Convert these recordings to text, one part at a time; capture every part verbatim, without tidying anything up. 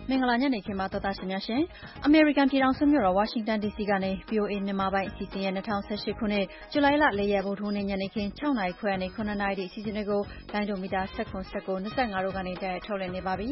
မင်္ဂလာညနေခင်းပါတော်သားရှင်များရှင်အမေရိကန်ပြည်ထောင်စုမြို့တော်ဝါရှင်တန် ဒီစီ ကနေ ဗွီအိုအေမြန်မာပိုင်းအစီအစဉ်ရဲ့၂၀၁၈ခုနှစ်ဇူလိုင်လ၄ရက်ဗုဒ္ဓဟူးနေ့ညနေခင်း၆နာရီခွဲကနေ၇နာရီထိအစီအစဉ်တွေကိုလိုင်းဒိုမီတာ၁၇ ၁၉ ၂၅တို့ကနေတိုက်ရိုက်ထုတ်လွှင့်နေပါပြီ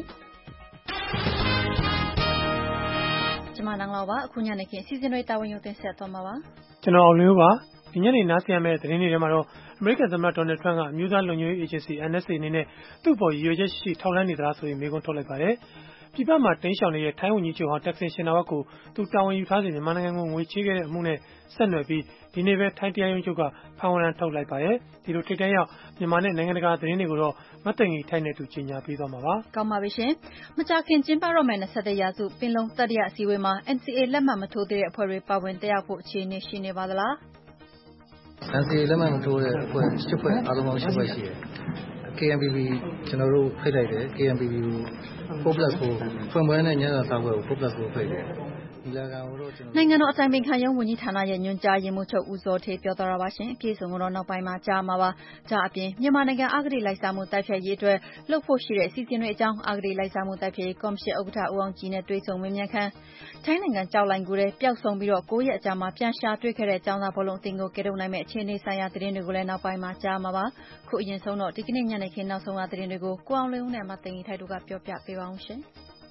။ကျွန်မနန်းလောက်ပါအခုညနေခင်းအစီအစဉ်တွေတာဝန်ယူတင်ဆက်သွားမှာပါ။ကျွန်တော်အောင်လင်းပါဒီညနေနားဆင်ရမယ့်သတင်းတွေထဲမှာတော့အမေရိကန်သမ္မတဒေါ်နယ်ထရန့်ကအမျိုးသားလုံခြုံရေးအေဂျင်စီ N S A အနေနဲ့သူ့ပေါ်ရည်ရွယ်ချက်ရှိရှိထောက်လှမ်းနေသလားဆိုပြီးမေးခွန်းထုတ်လိုက်ပါတယ်။ပြည်ပမှာတင်းရှောင်နေတဲ့ထိုင်းဝန်ကြီးချုပ်ဟောင်းတက်ဆင်ရှင်နာဝတ်ကိုသူတာဝန်ယူထားစဉ်မြန်မာနိုင်ငံကိုငွေချေးခဲ့တဲ့အမှုနဲ့ဆက်နွယ်ပြီးဒီနေ့ပဲထိုင်းတရားရုံးချုပ်ကဖမ်းဝရမ်းထုတ်လိုက်ပါတယ်။ဒီလိုထိတ်တန့်ရောက်မြန်မာနဲ့နိုင်ငံတကာသတင်းတွေကိုတော့မသိင်္ဂီထိုက်နဲ့သူကြီးညာပေးသွားမှာပါ။ကောင်းပါပြီရှင်။မကြာခင်ကျင်းပတော့မယ့်၂၁ရာစုပင်လုံတတိယအစည်းအဝေးမှာ N C A လက်မှတ်မထိုးသေးတဲ့အဖွဲ့တွေပါဝင်တက်ရောက်ဖို့အခြေအနေရှိနေပါသလား။ N C A လက်မှတ်မထိုးတဲ့အဖွဲ့၈ဖွဲ့အားလုံးပေါင်း၈ဖွဲ့ရှိတယ်။ K N P P ကျွန်တော်တို့ဖိတ်လိုက်တယ် K N P P ကိုfour plus four ဖွင့်ပွဲနဲ့ညစာစားပွဲကိုfour plus fourဖိတ်တယ်ဒီလာကောင်တို့ကျွန်တော်နိုင်ငံတော်အတိုင်ပင်ခံရုံးဝန်ကြီးဌာနရဲ့ညွှန်ကြားရေးမှူးချုပ်ဦးစောထေးပြောသွားတာပါရှင်အပြည့်စုံကတော့နောက်ပိုင်းမှာကြားမှာပါကြားအပြင်မြန်မာနိုင်ငံအဂတိလိုက်စားမှုတိုက်ဖျက်ရေးအတွက်လှုပ်ဖို့ရှိတဲ့အစီအစဉ်တွေအကြောင်းအဂတိလိုက်စားမှုတိုက်ဖျက်ရေးကော်မရှင်ဥက္ကဋ္ဌဦးအောင်ကြည်နဲ့တွေ့ဆုံမေးမြန်းခန်းထိုင်းနိုင်ငံကြောက်လိုင်ကူထဲပျောက်ဆုံးပြီးတော့၉ရက်အကြာမှာပြန်ရှာတွေ့ခဲ့တဲ့ကျောင်းသားဘောလုံးအသင်းကိုကယ်ထုတ်နိုင်မယ့်အခြေအနေဆိုင်ရာသတင်းတွေကိုလည်းနောက်ပိုင်းမှာကြားမှာပါခုအရင်ဆုံးတော့ဒီကနေ့ညနေခင်းနောက်ဆုံးရသတင်းတွေကိုကိုအောင်လင်းဦးနဲ့မသိင်္ဂီထိုက်တို့ကပြောပြပေးပါအောင်ရှင်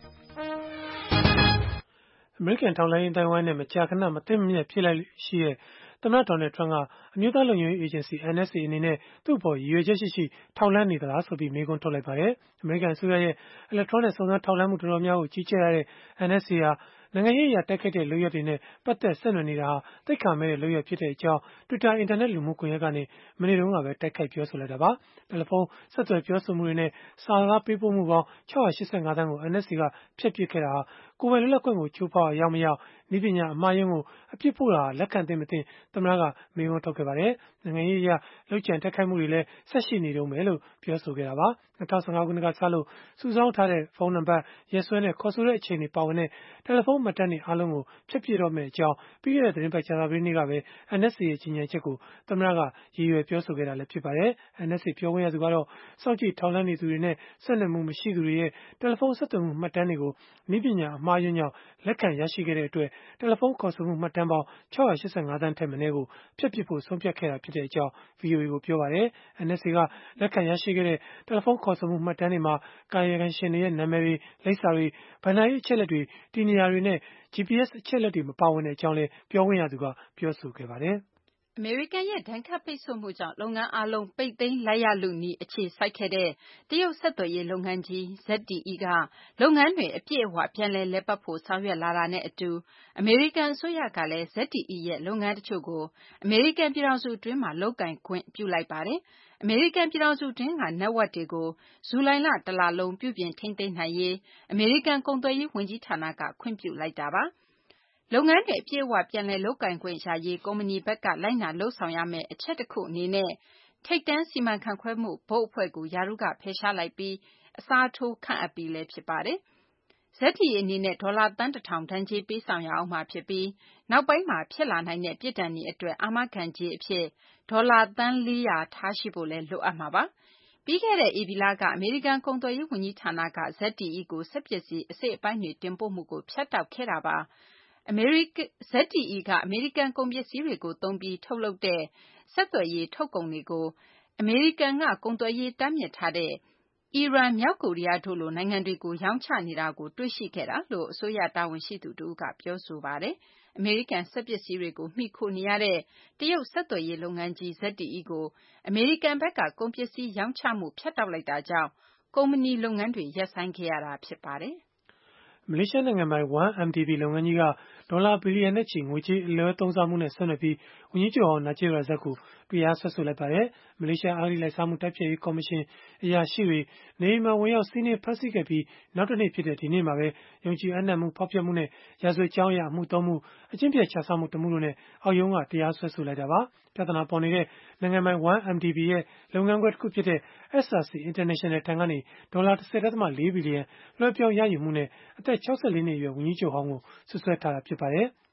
အမေရိကန်ထောက်လှမ်းရေးတိုင်းဝိုင်းနဲ့မကြာခဏမသိမမြတ်ဖြစ်လိုက်ရှိတဲ့သမ္မတဒေါ်နယ်ထရန့်ကအမျိုးသားလုံခြုံရေးအေဂျင်စီ N S A အနေနဲ့သူ့အပေါ်ရည်ရွယ်ချက်ရှိရှိထောက်လှမ်းနေသလားဆိုပြီးမေးခွန်းထုတ်လိုက်ပါတယ်။အမေရိကန်အစိုးရရဲ့ electronic စုံစမ်းထောက်လှမ်းမှုတော်တော်များကိုကြီးကြပ်ရတဲ့ N S A ဟာနိုင်ငံရေးအရာတိုက်ခိုက်တဲ့လုပ်ရက်တွေနဲ့ပတ်သက်ဆက်နွယ်နေတာဟာသိက္ခာမဲ့တဲ့လုပ်ရက်ဖြစ်တဲ့အကြောင်း Twitter အင်တာနက်လူမှုကွန်ရက်ကနေမနေ့တုန်းကပဲတိုက်ခိုက်ပြောဆိုလိုက်တာပါ။တယ်လီဖုန်းဆက်သွယ်ပြောဆိုမှုတွေနဲ့စာကားပေးပို့မှုပေါင်း၆၈၅သန်းကို N S A ကဖျက်ပစ်ခဲ့တာဟာကိုယ်ပိုင်လွတ်လပ်ခွင့်ကိုချိုးဖောက်အောင်မရောက်နည်းပညာအမှားယွင်းကိုအပြစ်ဖို့တာလက်ခံသင့်မသင့်သမ္မတကမေးခွန်းထုတ်ခဲ့ပါတယ်။နိုင်ငံရေးအရလုပ်ကြံတိုက်ခိုက်မှုတွေလည်းဆက်ရှိနေတုန်းပဲလို့ပြောဆိုခဲ့တာပါ။၂၀၁၅ခုနှစ်ကစလို့စုဆောင်းထားတဲ့ဖုန်းနံပါတ်ရက်စွဲနဲ့ခေါ်ဆိုတဲ့အချိန်တွေပါဝင်တဲ့တယ်လီဖုန်းမှတ်တမ်းတွေအားလုံးကိုဖျက်ပစ်တော့မယ့်အကြောင်းပြီးခဲ့တဲ့သတင်းပတ်ကြာသပတေးနေ့ကပဲ N S A ရဲ့ကြီးညာချက်ကိုသမ္မတကရည်ရွယ်ပြောဆိုခဲ့တာလည်းဖြစ်ပါတယ်။ N S A ပြောခွင့်ရသူကတော့စောင့်ကြည့်ထောက်လှမ်းနေသူတွေနဲ့ဆက်နွယ်မှုမရှိသူတွေရဲ့တယ်လီဖုန်းဆက်သွယ်မှုမှတ်တမ်းတွေကိုနည်းပညာအမှားယွင်းကြောင့်လက်ခံရရှိခဲ့တဲ့အတွက်တယ်လီဖုန်းခေါ်ဆိုမှုမှတ်တမ်းပေါင်း၆၈၅သန်းထက်မနည်းကိုဖျက်ပစ်ဖို့ဆုံးဖြတ်ခဲ့တာဖြစ်တဲ့အကြောင်း ဗွီအိုအေကိုပြောပါတယ်။ N S A ကလက်ခံရရှိခဲ့တဲ့တယ်လီဖုန်းခေါ်ဆိုမှုမှတ်တမ်းတွေမှာကာယကံရှင်တွေရဲ့နာမည်တွေလိပ်စာတွေဘဏ္ဍာရေးအချက်အလက်တွေတည်နေရာတွေနဲ့ G P S အချက်အလက်တွေမပါဝင်တဲ့အကြောင်းလည်းပြောခွင့်ရသူကပြောဆိုခဲ့ပါတယ်။အမေရိကန်ရဲ့ဒဏ်ခတ်ပိတ်ဆို့မှုကြောင့်လုပ်ငန်းအားလုံးပိတ်သိမ်းလိုက်ရလုနီးအခြေစိုက်ခဲ့တဲ့တရုတ်ဆက်သွယ်ရေးလုပ်ငန်းကြီး Z T E ကလုပ်ငန်းတွေအပြည့်အဝပြန်လည်လည်ပတ်ဖို့ဆောင်ရွက်လာတာနဲ့အတူအမေရိကန်အစိုးရကလည်း Z T E ရဲ့လုပ်ငန်းတချို့ကိုအမေရိကန်ပြည်ထောင်စုအတွင်းမှာလုပ်ကိုင်ခွင့်ပြုလိုက်ပါတယ်။အမေရိကန်ပြည်ထောင်စုတွင်းက network တွေကိုဇူလိုင်လတလလုံးပြုပြင်ထိန်းသိမ်းနိုင်ရေးအမေရိကန်ကုန်သွယ်ရေးဝန်ကြီးဌာနကခွင့်ပြုလိုက်တာပါ။လုပ်ငန်းတွေအပြည့်အဝပြန်လည်လုပ်ကိုင်ခွင့်ရရေးကုမ္ပဏီဘက်ကလိုက်နာလုပ်ဆောင်ရမယ့်အချက်တခုအနေနဲ့ထိပ်တန်းစီမံခန့်ခွဲမှုဘုတ်အဖွဲ့ကိုရာထူးကဖယ်ရှားလိုက်ပြီးအစားထိုးခန့်အပ်ပြီးလည်းဖြစ်ပါတယ်။ Z T E အနေနဲ့ဒေါ်လာသန်းတထောင်ဒဏ်ကြေးပေးဆောင်ရအောင်မှာဖြစ်ပြီးနောက်ပိုင်းမှာဖြစ်လာနိုင်တဲ့ပြစ်ဒဏ်တွေအတွက်အာမခံကြေးအဖြစ်ဒေါ်လာသန်းလေးရာထားရှိဖို့လည်းလိုအပ်မှာပါ။ပြီးခဲ့တဲ့ဧပြီလကအမေရိကန်ကုန်သွယ်ရေးဝန်ကြီးဌာနက Z T E ကိုစက်ပစ္စည်းအစိတ်အပိုင်းတွေတင်ပို့မှုကိုဖြတ်တောက်ခဲ့တာပါ။ အမေရိကန် Z T E ကအမေရိကန်ကုန်ပစ္စည်းတွေကိုသုံးပြီးထုတ်လုပ်တဲ့ဆက်သွယ်ရေးထုတ်ကုန်တွေကိုအမေရိကန်ကကုန်သွယ်ရေးတားမြစ်ထားတဲ့အီရန်မြောက်ကိုရီးယားတို့လိုနိုင်ငံတွေကိုရောင်းချနေတာကိုတွေ့ရှိခဲ့တာလို့အစိုးရတာဝန်ရှိသူတဦးကပြောဆိုပါတယ်။အမေရိကန်စက်ပစ္စည်းတွေကိုမှီခိုနေရတဲ့တရုတ်ဆက်သွယ်ရေးလုပ်ငန်းကြီး Z T E ကိုအမေရိကန်ဘက်ကကုန်ပစ္စည်းရောင်းချမှုဖြတ်တောက်လိုက်တာကြောင့်ကုမ္ပဏီလုပ်ငန်းတွေရပ်ဆိုင်းခဲ့ရတာဖြစ်ပါတယ်။မလေးရှားနိုင်ငံပိုင် one M D B လုပ်ငန်းကြီးကဒေါ်လာဘီလီယံနဲ့ချီငွေကြေးအလွဲသုံးစားမှုနဲ့ဆက်နွယ်ပြီးဝန်ကြီးချုပ်ဟောင်း Najib Razak ကိုတရားစွဲဆိုလိုက်ပါတယ်။မလေးရှားအဂတိလိုက်စားမှုတိုက်ဖျက်ရေးကော်မရှင်အရာရှိတွေနေအိမ်မှာဝင်ရောက်စီးနင်းဖမ်းဆီးခဲ့ပြီးနောက်တနေ့ဖြစ်တဲ့ဒီနေ့မှာပဲယုံကြည်အပ်နှံမှုဖောက်ဖျက်မှုနဲ့ရာဇဝတ်ကြောင်းအရအမှုသုံးမှုအကျင့်ပျက်ခြစားမှုတမှုတို့နဲ့အောက်ရုံးကတရားစွဲဆိုလိုက်တာပါ။ပြဿနာပေါ်နေတဲ့နိုင်ငံပိုင် one M D B ရဲ့လုပ်ငန်းခွဲတခုဖြစ်တဲ့ S R C International ထံကနေဒေါ်လာ ၁၀.၄ ဘီလီယံလွှဲပြောင်းရယူမှုနဲ့အသက်၆၄နှစ်အရွယ်ဝန်ကြီးချုပ်ဟောင်းကိုစွပ်စွဲထားတာဖြစ်ပါတယ်။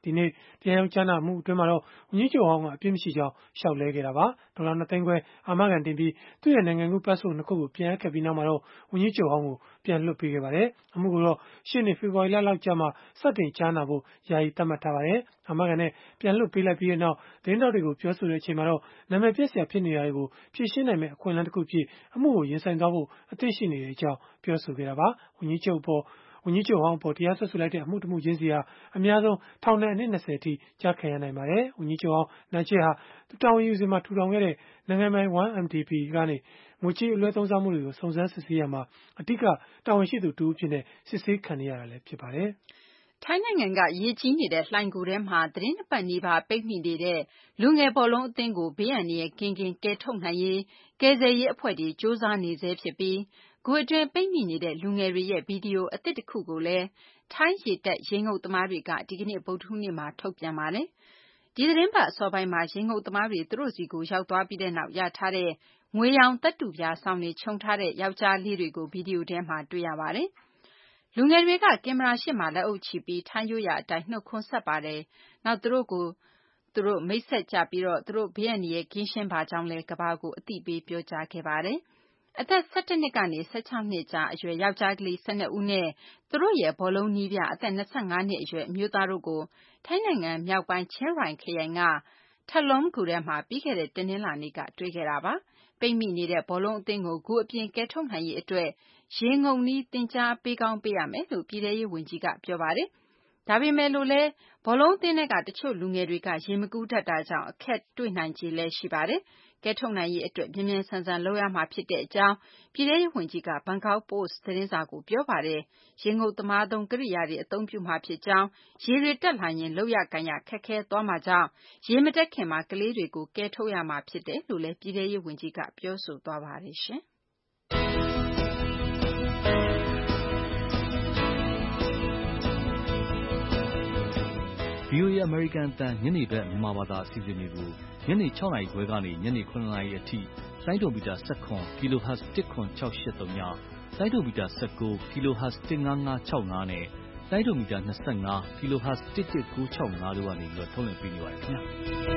ဒီနေ့တရားရုံးကြားနာမှုအတွင်းမှာတော့ဝန်ကြီးချုပ်ဟောင်းကအပြစ်မရှိကြောင်းလျှောက်လဲခဲ့တာပါဒေါ်လာနှစ်သိန်းခွဲအာမခံတင်ပြီးသူ့ရဲ့နိုင်ငံကူးပတ်စပို့နှစ်ခုကိုပြန်အပ်ခဲ့ပြီးနောက်မှာတော့ဝန်ကြီးချုပ်ဟောင်းကိုပြန်လွှတ်ပေးခဲ့ပါတယ်အမှုကိုတော့ရှေ့နှစ်ဖေဖော်ဝါရီလလောက်ကြာမှစတင်ကြားနာဖို့ယာယီသတ်မှတ်ထားပါတယ်အာမခံနဲ့ပြန်လွှတ်ပေးလိုက်ပြီးတဲ့နောက်သတင်းတောက်တွေကိုပြောဆိုတဲ့အချိန်မှာတော့နာမည်ပြည့်စရာဖြစ်နေတာတွေကိုဖြည့်ရှင်းနိုင်မယ့်အခွင့်အလမ်းတစ်ခုဖြစ်အမှုကိုရင်ဆိုင်သွားဖို့အသင့်ရှိနေတဲ့အကြောင်းပြောဆိုခဲ့တာပါဝန်ကြီးချုပ်ပေါ်ဝန်ကြီးချုပ်ဟောင်းပေါ်တရားစွဲဆိုလိုက်တဲ့အမှုတမှုချင်းစီဟာအများဆုံးထောင်ဒဏ်အနည်း၂၀အထိကြားခံရနိုင်ပါတယ်။ဝန်ကြီးချုပ်ဟောင်းနိုင်ချစ်ဟာသူတာဝန်ယူစဉ်မှာထူထောင်ခဲ့တဲ့နိုင်ငံပိုင် one M D B ကနေငွေကြေးအလွှဲသုံးစားမှုတွေကိုစုံစမ်းစစ်ဆေးရမှာအဓိကတာဝန်ရှိသူတူအဖြစ်နဲ့စစ်ဆေးခံရတာလည်းဖြစ်ပါတယ်။ထိုင်းနိုင်ငံကရေကြီးနေတဲ့လှိုဏ်ဂူထဲမှာသတင်းနှစ်ပတ်နီးပါးပိတ်မိနေတဲ့လူငယ်ဘောလုံးအသင်းကိုဘေးအန္တရာယ်ကင်းကင်းကယ်ထုတ်နိုင်ရေးကယ်ဆယ်ရေးအဖွဲ့တွေစ조사နေဆဲဖြစ်ပြီးဂူအတွင်းပိတ်မိနေတဲ့လူငယ်တွေရဲ့ဗီဒီယိုအသစ်တစ်ခုကိုလည်းထိုင်းရေတပ်ရေငုပ်သမားတွေကဒီကနေ့ဗုဒ္ဓဟူးနေ့မှာထုတ်ပြန်ပါတယ်။ဒီသတင်းပတ်အစောပိုင်းမှာရေငုပ်သမားတွေသူတို့စီကိုရောက်သွားပြီးတဲ့နောက်ရထားတဲ့ငွေရောင်သတ္တုပြားဆောင်တွေခြုံထားတဲ့ယောက်ျားလေးတွေကိုဗီဒီယိုထဲမှာတွေ့ရပါတယ်။လူငယ်တွေကကင်မရာရှေ့မှာလက်အုပ်ချပြီးထိုင်းရိုးရာအတိုင်းနှုတ်ခွန်းဆက်ပါတယ်။နောက်သူတို့ကိုသူတို့မိတ်ဆက်ကြပြီးတော့သူတို့ဘေးအန္တရာယ်ကင်းရှင်းပါကြောင်းလဲကဘာကိုအသိပေးပြောကြားခဲ့ပါတယ်။အသက်၁၁နှစ်ကနေ၁၆နှစ်ကြားအရွယ်ယောက်ျားကလေး၁၂ဦးနဲ့သူတို့ရဲ့ဘောလုံးနီးပြအသက်၂၅နှစ်အရွယ်အမျိုးသားတို့ကိုထိုင်းနိုင်ငံမြောက်ပိုင်းချင်းရိုင်ခရိုင်ကထလုံးဂူထဲမှာပြီးခဲ့တဲ့တနင်္လာနေ့ကတွေ့ခဲ့တာပါ။ပိတ်မိနေတဲ့ဘောလုံးအသင်းကိုဂူအပြင်ကယ်ထုတ်နိုင်ရေးအတွက်ရေငုံနီးတင် जा ပေးကောင်းပေးရမယ်လို့ပြည်ထရေးဝန်ကြီးကပြောပါတယ်။ဒါပေမဲ့လို့လဲဘောလုံးအသင်းတွေကတချို့လူငယ်တွေကရေမကူးတတ်တာကြောင့်အခက်တွေ့နိုင်ခြေလည်းရှိပါတယ်။ကဲထုတ်နိုင်ရေးအတွက်မြ мян ဆန်ဆန်လုပ်ရမှာဖြစ်တဲ့အကြောင်းပြည်ထရေးဝန်ကြီးကဘန်ကောက်ပို့စ်သတင်းစာကိုပြောပါတယ်။ရေငုပ်သမားသုံးကိရိယာတွေအသုံးပြုမှာဖြစ်ကြောင်းရေတွေတက်လာရင်လောက်ရကန်ရခက်ခဲသွားမှာကြောင့်ရေမတက်ခင်မှာကလေးတွေကိုကဲထုတ်ရမှာဖြစ်တယ်လို့လည်းပြည်ထရေးဝန်ကြီးကပြောဆိုသွားပါတယ်ရှင်။ V O A အမေရိကန်အသံညနေဘက်မြန်မာဘာသာအစီအစဉ်တွေကိုညနေ၆နာရီခွဲကနေညနေ၇နာရီအထိလိုင်းဒိုမီတာ၁၇ kHz ၁၇၆၈၃ညလိုင်းဒိုမီတာ၁၉ kHz ၁၅၅၆၅နဲ့လိုင်းဒိုမီတာ၂၅ kHz ၁၁၉၆၅တို့ကနေပြီးတော့ထုတ်လွှင့်ပေးနေပါတယ်ခင်ဗျာ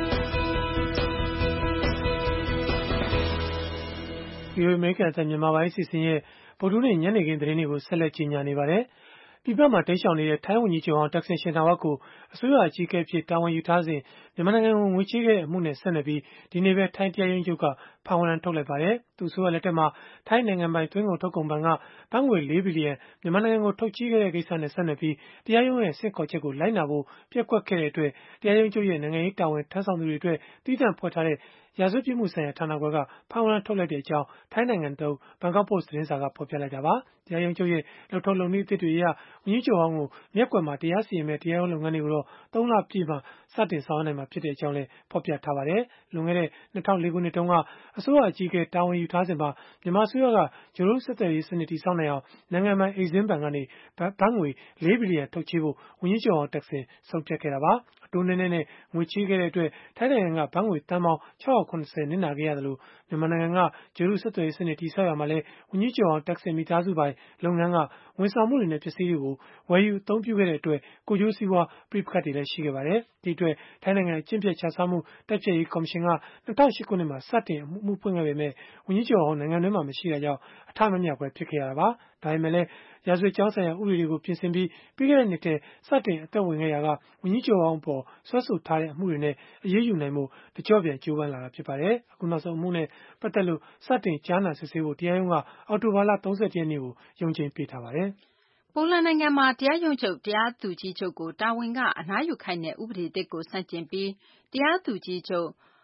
။ V O A အမေရိကန်အသံမြန်မာပိုင်းအစီအစဉ်ရဲ့ဗုဒ္ဓဟူးနေ့ညနေခင်းသတင်းတွေကိုဆက်လက်ကြီးညာနေပါတယ်။ပြည်ပမှာတိမ်းရှောင်နေတဲ့ထိုင်းဝန်ကြီးချုပ်ဟောင်းတက်ဆင်ရှင်နာဝပ်ကိုအစိုးရအကြီးအကဲဖြစ်တာဝန်ယူထားစဉ်မြန်မာနိုင်ငံကိုငွေချေးခဲ့တဲ့အမှုနဲ့ဆက်နွယ်ပြီးဒီနေ့ပဲထိုင်းတရားရုံးချုပ်ကဖမ်းဝရမ်းထုတ်လိုက်ပါတယ်။သူ့အစိုးရလက်ထက်မှာထိုင်းနိုင်ငံပိုင်သွင်းကုန်ထုတ်ကုန်ဘဏ်ကဘတ်ငွေလေးဘီလီယံမြန်မာနိုင်ငံကိုထုတ်ချေးခဲ့တဲ့ကိစ္စနဲ့ဆက်နွယ်ပြီးတရားရုံးရဲ့ဆင့်ခေါ်ချက်ကိုလိုက်နာဖို့ပျက်ကွက်ခဲ့တဲ့အတွက်တရားရုံးချုပ်ရဲ့နိုင်ငံရေးတာဝန်ထမ်းဆောင်သူတွေအတွက်တည်တံ့ဖွဲ့ထားတဲ့ရာဇဝတ်ပြစ်မှုဆိုင်ရာဌာနခွဲကဖမ်းဝရမ်းထုတ်လိုက်တဲ့အကြောင်းထိုင်းနိုင်ငံတုန်းဘန်ကောက်ပို့စ်သတင်းစာကဖော်ပြလိုက်တာပါ။တရားရုံးချုပ်ရဲ့လုပ်ထုံးလုပ်နည်းအသစ်တွေအရဝန်ကြီးချုပ်ဟောင်းကိုမျက်ကွယ်မှာတရားစီရင်မဲ့တရားရုံးလုပ်ငန်းတွေကိုတော့သုံးလပြည့်မှစတင်ဆောင်ရွက်နိုင်မှာဖြစ်တဲ့အကြောင်းလည်းဖော်ပြထားပါတယ်။လွန်ခဲ့တဲ့၂၀၀၄ခုနှစ်တုန်းကအစိုးရအကြီးအကဲတာဝန်ယူထားစဉ်မှာမြန်မာအစိုးရကဂျိုးရိုးဆက်သွယ်ရေးစနစ်တည်ဆောက်နိုင်အောင်နိုင်ငံပိုင်အိတ်ဇင်းဘဏ်ကနေဘတ်ငွေလေးဘီလီယံထုတ်ချေးဖို့ဝန်ကြီးချုပ်ဟောင်းတက်ဆင်ဆုံးဖြတ်ခဲ့တာပါ။အတိုးနည်းနည်းနဲ့ငွေချေးခဲ့တဲ့အတွက်ထိုင်းနိုင်ငံကဘတ်ငွေသန်းပေါင်း၆၇၀နစ်နာခဲ့ရသလိုမြန်မာနိုင်ငံကဂျိုးရိုးဆက်သွယ်ရေးစနစ်တည်ဆောက်ရမှာလဲဝန်ကြီးချုပ်ဟောင်းတက်ဆင်မိသားစုပိုင်လုပ်ငန်းကဝန်ဆောင်မှုတွေနဲ့ပစ္စည်းတွေကိုဝယ်ယူအသုံးပြုခဲ့တဲ့အတွက်ကိုကျိုးစီးပွားပြိပခတ်တွေလည်းရှိခဲ့ပါတယ်။ဒီအတွက်ထိုင်းနိုင်ငံအကျင့်ပြတ်ခြစားမှုတိုက်ဖျက်ရေးကော်မရှင်က၂၀၀၈ခုနှစ်မှာစတင်အမှုဖွင့်ခဲ့ပေမဲ့ဝန်ကြီးချုပ်ဟောင်းနိုင်ငံတွင်းမှာမရှိတာကြောင့်အထမမြောက်ပဲဖြစ်ခဲ့ရတာပါ။ဒါပေမဲ့လည်းရာဇဝတ်ကြောင်းဆိုင်ရာဥပဒေတွေကိုပြင်ဆင်ပြီးပြီးခဲ့တဲ့နှစ်ထဲစတင်အသက်ဝင်ခဲ့ရာကဝန်ကြီးချုပ်ဟောင်းပေါ်ဆွဲဆိုထားတဲ့အမှုတွေနဲ့အရေးယူနိုင်မှုတကြော့ပြန်ကြိုးပမ်းလာတာဖြစ်ပါတယ်။အခုနောက်ဆုံးအမှုနဲ့ပတ်သက်လို့စတင်ကြားနာစစ်ဆေးဖို့တရားရုံးကအောက်တိုဘာလ၃၁ရက်နေ့ကိုရုံးချိန်ပေးထားပါတယ်။ပိုလန်နိုင်ငံမှာတရားရုံးချုပ်တရားသူကြီးချုပ်ကိုတာဝန်ကအနားယူခိုင်းတဲ့ဥပဒေသစ်ကိုဆန့်ကျင်ပြီးတရားသူကြီးချုပ်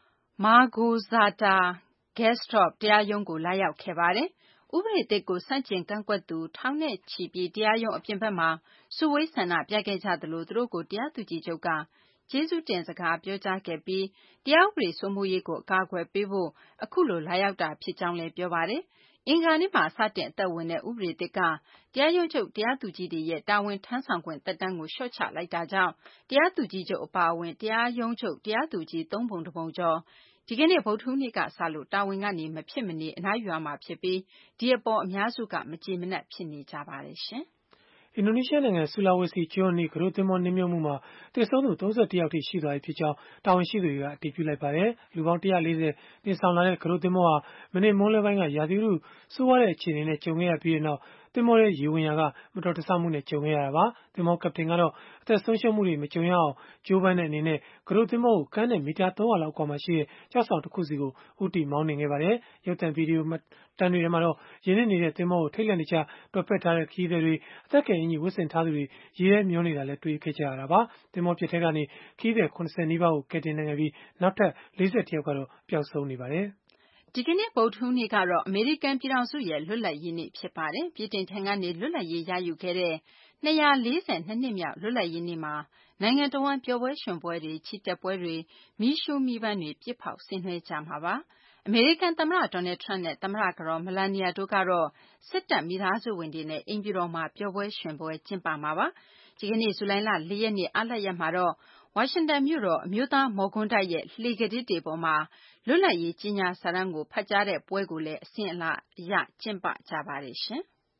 Małgorzata Gersdorf တရားရုံးကိုလာရောက်ခဲ့ပါတယ်။ဥပဒေသစ်ကိုဆန့်ကျင်ကန့်ကွက်သူထောင်နဲ့ချီပြီးတရားရုံးအပြင်ဘက်မှာစုဝေးဆန္ဒပြခဲ့ကြသလိုသူတို့ကိုတရားသူကြီးချုပ်ကကျေးဇူးတင်စကားပြောကြားခဲ့ပြီးတရားဥပဒေစိုးမိုးရေးကိုအကာအကွယ်ပေးဖို့အခုလိုလာရောက်တာဖြစ်ကြောင်းလည်းပြောပါတယ်။အင်္ဂါနေ့မှာစတင်အသက်ဝင်တဲ့ဥပဒေသစ်ကတရားရုံးချုပ်တရားသူကြီးတွေရဲ့တာဝန်ထမ်းဆောင်ခွင့်သက်တမ်းကိုလျှော့ချလိုက်တာကြောင့်တရားသူကြီးချုပ်အပါအဝင်တရားရုံးချုပ်တရားသူကြီးသုံးပုံတစ်ပုံကျော်ဒီကနေ့ဗုဒ္ဓဟူးနေ့ကစလို့တာဝန်ကနေမဖြစ်မနေအနားယူရမှာဖြစ်ပြီးဒီအပေါ်အများစုကမကြေမနက်ဖြစ်နေကြပါတယ်ရှင်။အင်ဒိုနီးရှားနိုင်ငံ ဆူလာဝေစီကျွန်းအနီး ကူးတို့သင်္ဘောနစ်မြုပ်မှုမှာသေဆုံးသူ ၃၁ ယောက်ထိရှိသွားပြီဖြစ်ကြောင်း တာဝန်ရှိသူတွေက အတည်ပြုလိုက်ပါတယ်။ လူပေါင်း ၁၄၀ တင်ဆောင်လာတဲ့ ကူးတို့သင်္ဘောဟာ မနေ့မွန်းလွဲပိုင်းက ရာသီဥတုဆိုးရွားတဲ့အခြေအနေနဲ့ ကြုံခဲ့ရပြီးနောက် သင်္ဘောထဲရေဝင်ရာက မတော်တဆမှုနဲ့ ကြုံခဲ့ရတာပါ။ သင်္ဘောကပ္ပတိန်ကတော့ အသက်ဆုံးရှုံးမှုတွေ မကြုံရအောင် ကြိုးပမ်းတဲ့အနေနဲ့ ကူးတို့သင်္ဘောကို ကမ်းနဲ့မီတာ ၃၀၀ လောက်အကွာမှာရှိတဲ့ ကျောက်ဆောင်တခုဆီကို ဦးတည်မောင်းနှင်ခဲ့ပါတယ်။ ရုပ်သံဗွီဒီယိုမှတ်တမ်းတွေထဲမှာတော့ ရေနစ်နေတဲ့ သင်္ဘောကို ထိတ်လန့်တကြား တွယ်ဖက်ထားတဲ့ ခရီးသည်တွေ၊ အသက်ကယ်အင်္ကျီဝတ်ဆင်ထားသူတွေ ရေထဲမျောနေတာလည်း တွေ့ခဲ့ကြရတာပါ။ သင်္ဘောပျက်ထဲကနေ ခရီးသည် ၇၀ နီးပါးကို ကယ်တင်နိုင်ခဲ့ပြီး နောက်ထပ် ၄၁ ယောက်ကတော့ ပျောက်ဆုံးနေပါတယ်။ဒီကနေ့ ဗုဒ္ဓဟူးနေ့ကတော့ အမေရိကန်ပြည်ထောင်စုရဲ့ လွတ်လပ်ရေးနေ့ ဖြစ်ပါတယ်။ ဗြိတိန်ထံကနေ လွတ်လပ်ရေးရယူခဲ့တဲ့ ၂၄၂ နှစ်မြောက် လွတ်လပ်ရေးနေ့မှာ နိုင်ငံတဝန်း ပျော်ပွဲရွှင်ပွဲတွေ၊ ချီတက်ပွဲတွေ၊ မီးရှုးမီးပန်းတွေ ပစ်ဖောက်ဆင်နွှဲကြမှာပါ။ အမေရိကန်သမ္မတ Donald Trump နဲ့ သမ္မတကတော် Melania တို့ကတော့ စစ်တပ်မိသားစုဝင်တွေနဲ့ အိမ်ဖြူတော်မှာ ပျော်ပွဲရွှင်ပွဲ ကျင်းပမှာပါ။ ဒီကနေ့ ဇူလိုင်လ ၄ ရက်နေ့ အားလပ်ရက်မှာတော့ ဝါရှင်တန်မြို့တော် အမျိုးသားမော်ကွန်းတိုက်ရဲ့ လှေကားထစ်တွေပေါ်မှာ လွတ်လပ်ရေးကြေညာစာတမ်းကို ဖတ်ကြားတဲ့ပွဲကိုလည်း အစဉ်အလာအရ ကျင်းပကြပါတယ်။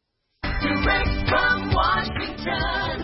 Direct from Washington,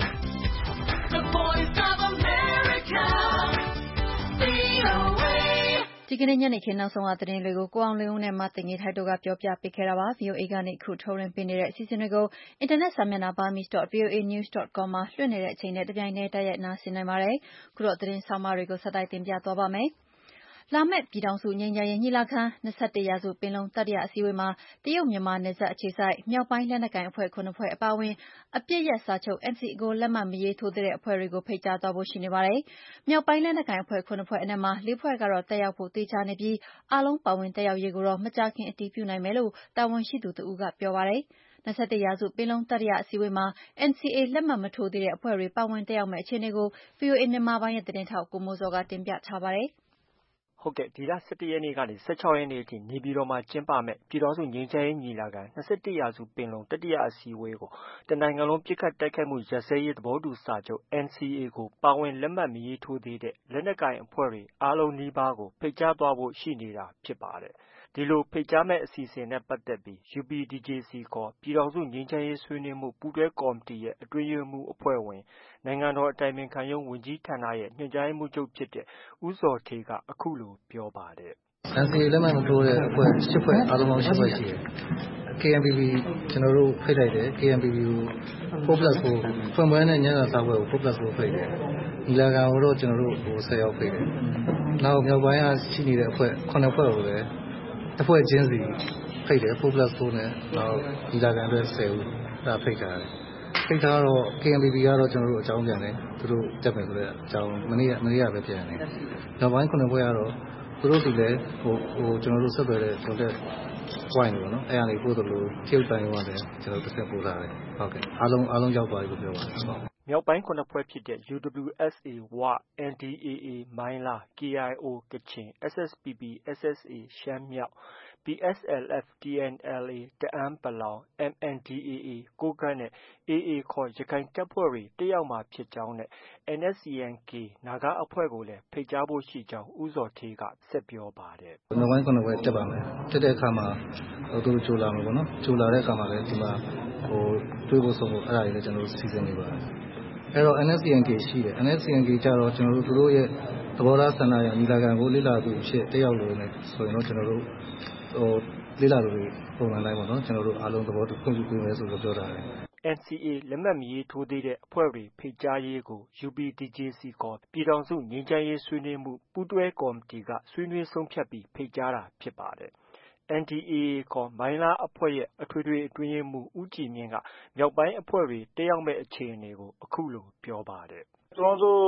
the voice of America, ဗွီအိုအေဒီကနေ့ညနေခင်းနောက်ဆုံးရသတင်းတွေကို ကိုအောင်လွင်ဦးနဲ့ မသိင်္ဂီထိုက်တို့က ပြောပြပေးခဲ့တာပါ။ ဗွီအိုအေကနေ အခုထုတ်လွှင့်ပေးနေတဲ့အစီအစဉ်တွေကို အင်တာနက်စာမျက်နှာ burmese dot voa news dot com မှာ လွှင့်နေတဲ့အချိန်နဲ့ တပြိုင်တည်း တိုက်ရိုက်နားဆင်နိုင်ပါတယ်။ ခုတော့သတင်းဆောင်းပါးတွေကို ဆက်တိုက်တင်ပြသွားပါ့မယ်။ လာမယ့် ပြည်ထောင်စုငြိမ်းချမ်းရေးညီလာခံ- ၂၁ ရာစုပင်လုံ တတိယအစည်းအဝေးမှာ တရုတ်-မြန်မာနယ်စပ်အခြေစိုက် မြောက်ပိုင်းလက်နက်ကိုင်အဖွဲ့ ၇ ဖွဲ့အပါအဝင် အပစ်ရပ်စာချုပ် N C A ကို လက်မှတ်မရေးထိုးသေးတဲ့အဖွဲ့တွေကို ဖိတ်ကြားသွားဖို့ရှိနေပါတယ်။ မြောက်ပိုင်းလက်နက်ကိုင်အဖွဲ့ ၇ ဖွဲ့အနက်မှာ ၄ ဖွဲ့ကတော့ တက်ရောက်ဖို့ သေချာနေပြီး အားလုံးပါဝင်တက်ရောက်ရေးကိုတော့ မကြာခင်အတည်ပြုနိုင်မယ်လို့ တာဝန်ရှိသူတဦးကပြောပါတယ်။ ၂၁ ရာစုပင်လုံတတိယအစည်းအဝေးမှာ N C A လက်မှတ်မထိုးသေးတဲ့အဖွဲ့တွေ ပါဝင်တက်ရောက်မယ့်အခြေအနေကို ဗွီအိုအေမြန်မာပိုင်းရဲ့သတင်းထောက် ကိုမိုးဇော်က တင်ပြထားပါတယ်။ဟုတ်ကဲ့။ ဒီလ ၁၁ ရက်နေ့ကနေ ၁၆ ရက်နေ့အထိ နေပြည်တော်မှာ ကျင်းပမယ့် ပြည်ထောင်စုငြိမ်းချမ်းရေးညီလာခံ- ၂၁ ရာစုပင်လုံ တတိယအစည်းအဝေးကို တစ်နိုင်ငံလုံးပစ်ခတ်တိုက်ခိုက်မှုရပ်စဲရေးသဘောတူစာချုပ် N C A ကို ပါဝင်လက်မှတ်မရေးထိုးသေးတဲ့ လက်နက်ကိုင်အဖွဲ့တွေ အားလုံးနီးပါးကို ဖိတ်ကြားသွားဖို့ ရှိနေတာဖြစ်ပါတယ်။ ဒီလို ဖိတ်ကြားမယ့်အစီအစဉ်နဲ့ပတ်သက်ပြီး U P D J C ခေါ် ပြည်ထောင်စုငြိမ်းချမ်းရေးဆွေးနွေးမှု ပူးတွဲကော်မတီရဲ့ အတွင်းရေးမှူးအဖွဲ့ဝင်၊ နိုင်ငံတော်အတိုင်ပင်ခံရုံးဝန်ကြီးဌာနရဲ့ ညွှန်ကြားရေးမှူးချုပ်ဖြစ်တဲ့ ဦးဇော်ဌေးက အခုလို ပြောပါတယ်။ N C A လက်မှတ်မထိုးတဲ့အဖွဲ့ ၈ ဖွဲ့ အားလုံးပေါင်း ၈ ဖွဲ့ရှိတယ်။ K N P P ကျနော်တို့ ဖိတ်လိုက်တယ်။ K N P P ကို four plus four ဖွင့်ပွဲနဲ့ ညစာစားပွဲကို four plus four ဖိတ်တယ်။ ညီလာခံကိုတော့ ကျနော်တို့ ၁၀ ယောက်ဖိတ်တယ်။ နောက် မြောက်ပိုင်းက ရှိနေတဲ့အဖွဲ့ ၇ ဖွဲ့ကိုလည်း တစ်ဖွဲ့ချင်းစီဖိတ်တယ်။ four plus four နဲ့ နောက် ညီလာခံအတွက် ၁၀ ဦး အဲဒါဖိတ်ထားတယ်။ ဖိတ်ထားတော့ K N P P ကတော့ ကျနော်တို့ကို အကြောင်းပြန်တယ်။ သူတို့ တက်မယ်ဆိုတဲ့အကြောင်း မနေ့က မနေ့ကပဲ ပြန်တယ်။ မြောက်ပိုင်း ၇ ဖွဲ့ကတော့ သူတို့ဆီလည်း ကျနော်တို့ ဆက်သွယ်တဲ့ contact point တွေပေါ့နော်။ အဲကနေ ပို့သလို တရုတ်သံရုံးကလည်း တဆင့်ပို့ထားတယ်။ ဟုတ်ကဲ့။ အားလုံး အားလုံးရောက်သွားပြီလို့ ပြောပါတယ်။မြောက်ပိုင်း ၇ ဖွဲ့ဖြစ်တဲ့ U W S A ဝ၊ N D A A မိုင်းလား၊ K I O ကချင်၊ S S P P S S A ရှမ်းမြောက်၊ P S L F T N L A တအန်း ၊ M N D A A ကိုးကန့်နဲ့ A A ခေါ် ရခိုင်တပ်ဖွဲ့တွေ တက်ရောက်မှာဖြစ်ကြောင်းနဲ့ N S C N K နာဂအဖွဲ့ကိုလည်း ဖိတ်ကြားဖို့ ရှိကြောင်း ဦးဇော်ဌေးက ဆက်ပြောပါတယ်။ မြောက်ပိုင်း ၇ ဖွဲ့တက်ပါမယ်။ တက်တဲ့အခါမှာ သူတို့ ကြိုလာမယ်ပေါ့နော်။ ကြိုလာတဲ့အခါမှာလည်း ဒီမှာ တွေ့ဖို့ ဆုံဖို့ အဲဒါတွေလည်း ကျနော်တို့ စီစဉ်နေပါတယ်။ အဲတော့ N S C N K ရှိတယ်။ N S C N K ကျတော့ သူတို့ရဲ့ သဘောထားဆန္ဒအရ ညီလာခံကို လေ့လာသူအဖြစ် တက်ရောက်လိုမယ်ဆိုရင်တော့ ကျနော်တို့ လေ့လာသူတွေ ပုံစံအတိုင်းပေါ့နော်။ ကျနော်တို့ အားလုံးသဘောတူခွင့်ပြုပေးမယ်ဆိုပြီး ပြောထားတယ်။ N C A လက်မှတ်မရေးထိုးသေးတဲ့အဖွဲ့တွေ ဖိတ်ကြားရေးကို U P D J C ခေါ် ပြည်ထောင်စုငြိမ်းချမ်းရေးဆွေးနွေးမှု ပူးတွဲကော်မတီက ဆွေးနွေးဆုံးဖြတ်ပြီး ဖိတ်ကြားတာဖြစ်ပါတယ်။ N D A A ခေါ် မိုင်းလားအဖွဲ့ရဲ့ အထွေထွေအတွင်းရေးမှူး ဦးကြည်မြင့်က မြောက်ပိုင်းအဖွဲ့တွေ တက်ရောက်မယ့်အခြေအနေကို အခုလို ပြောပါတယ်။ “ကျနော်တို့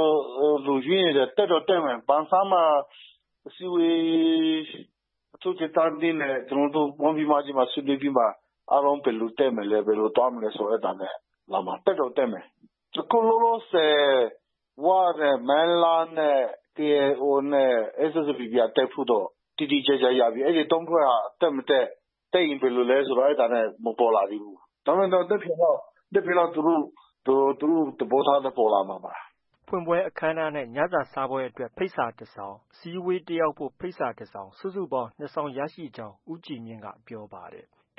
လူရွေးနေတယ်။ တက်တော့ တက်မယ်။ ပန်ဆန်းမှာ အစည်းအဝေး အထူးဒေသ၂ နဲ့ ကျနော်တို့ ဆွေးနွေးပြီးမှ အားလုံးဘယ်လိုတက်မလဲ။ ဘယ်လိုသွားမလဲဆို အဲဒါနဲ့ လာမှာ။ တက်တော့ တက်မယ်။ အခုလောလောဆယ် ဝနဲ့ မိုင်းလားနဲ့ K I O နဲ့ S S P P က တက်ဖို့တော့ တိတိကျကျရပြီ။ အဲဒီ ၃ ဖွဲ့က တက်မတက်၊ တက်ရင် ဘယ်လိုလဲဆိုတာ အဲဒါနဲ့ မပေါ်လာသေးဘူး။ ဒါပေမဲ့ မနက်ဖြန်လောက် သူတို့ သူတို့ သဘောထားလည်း ပေါ်လာမှာပါ။ ” ဖွင့်ပွဲအခမ်းအနားနဲ့ ညစာစားပွဲအတွက် ဖိတ်စာတစ်စောင်၊ အစည်းအဝေးတက်ရောက်ဖို့ ဖိတ်စာတစ်စောင် စုစုပေါင်း နှစ်စောင်ရရှိကြောင်း ဦးကြည်မြင့်က ပြောပါတယ်။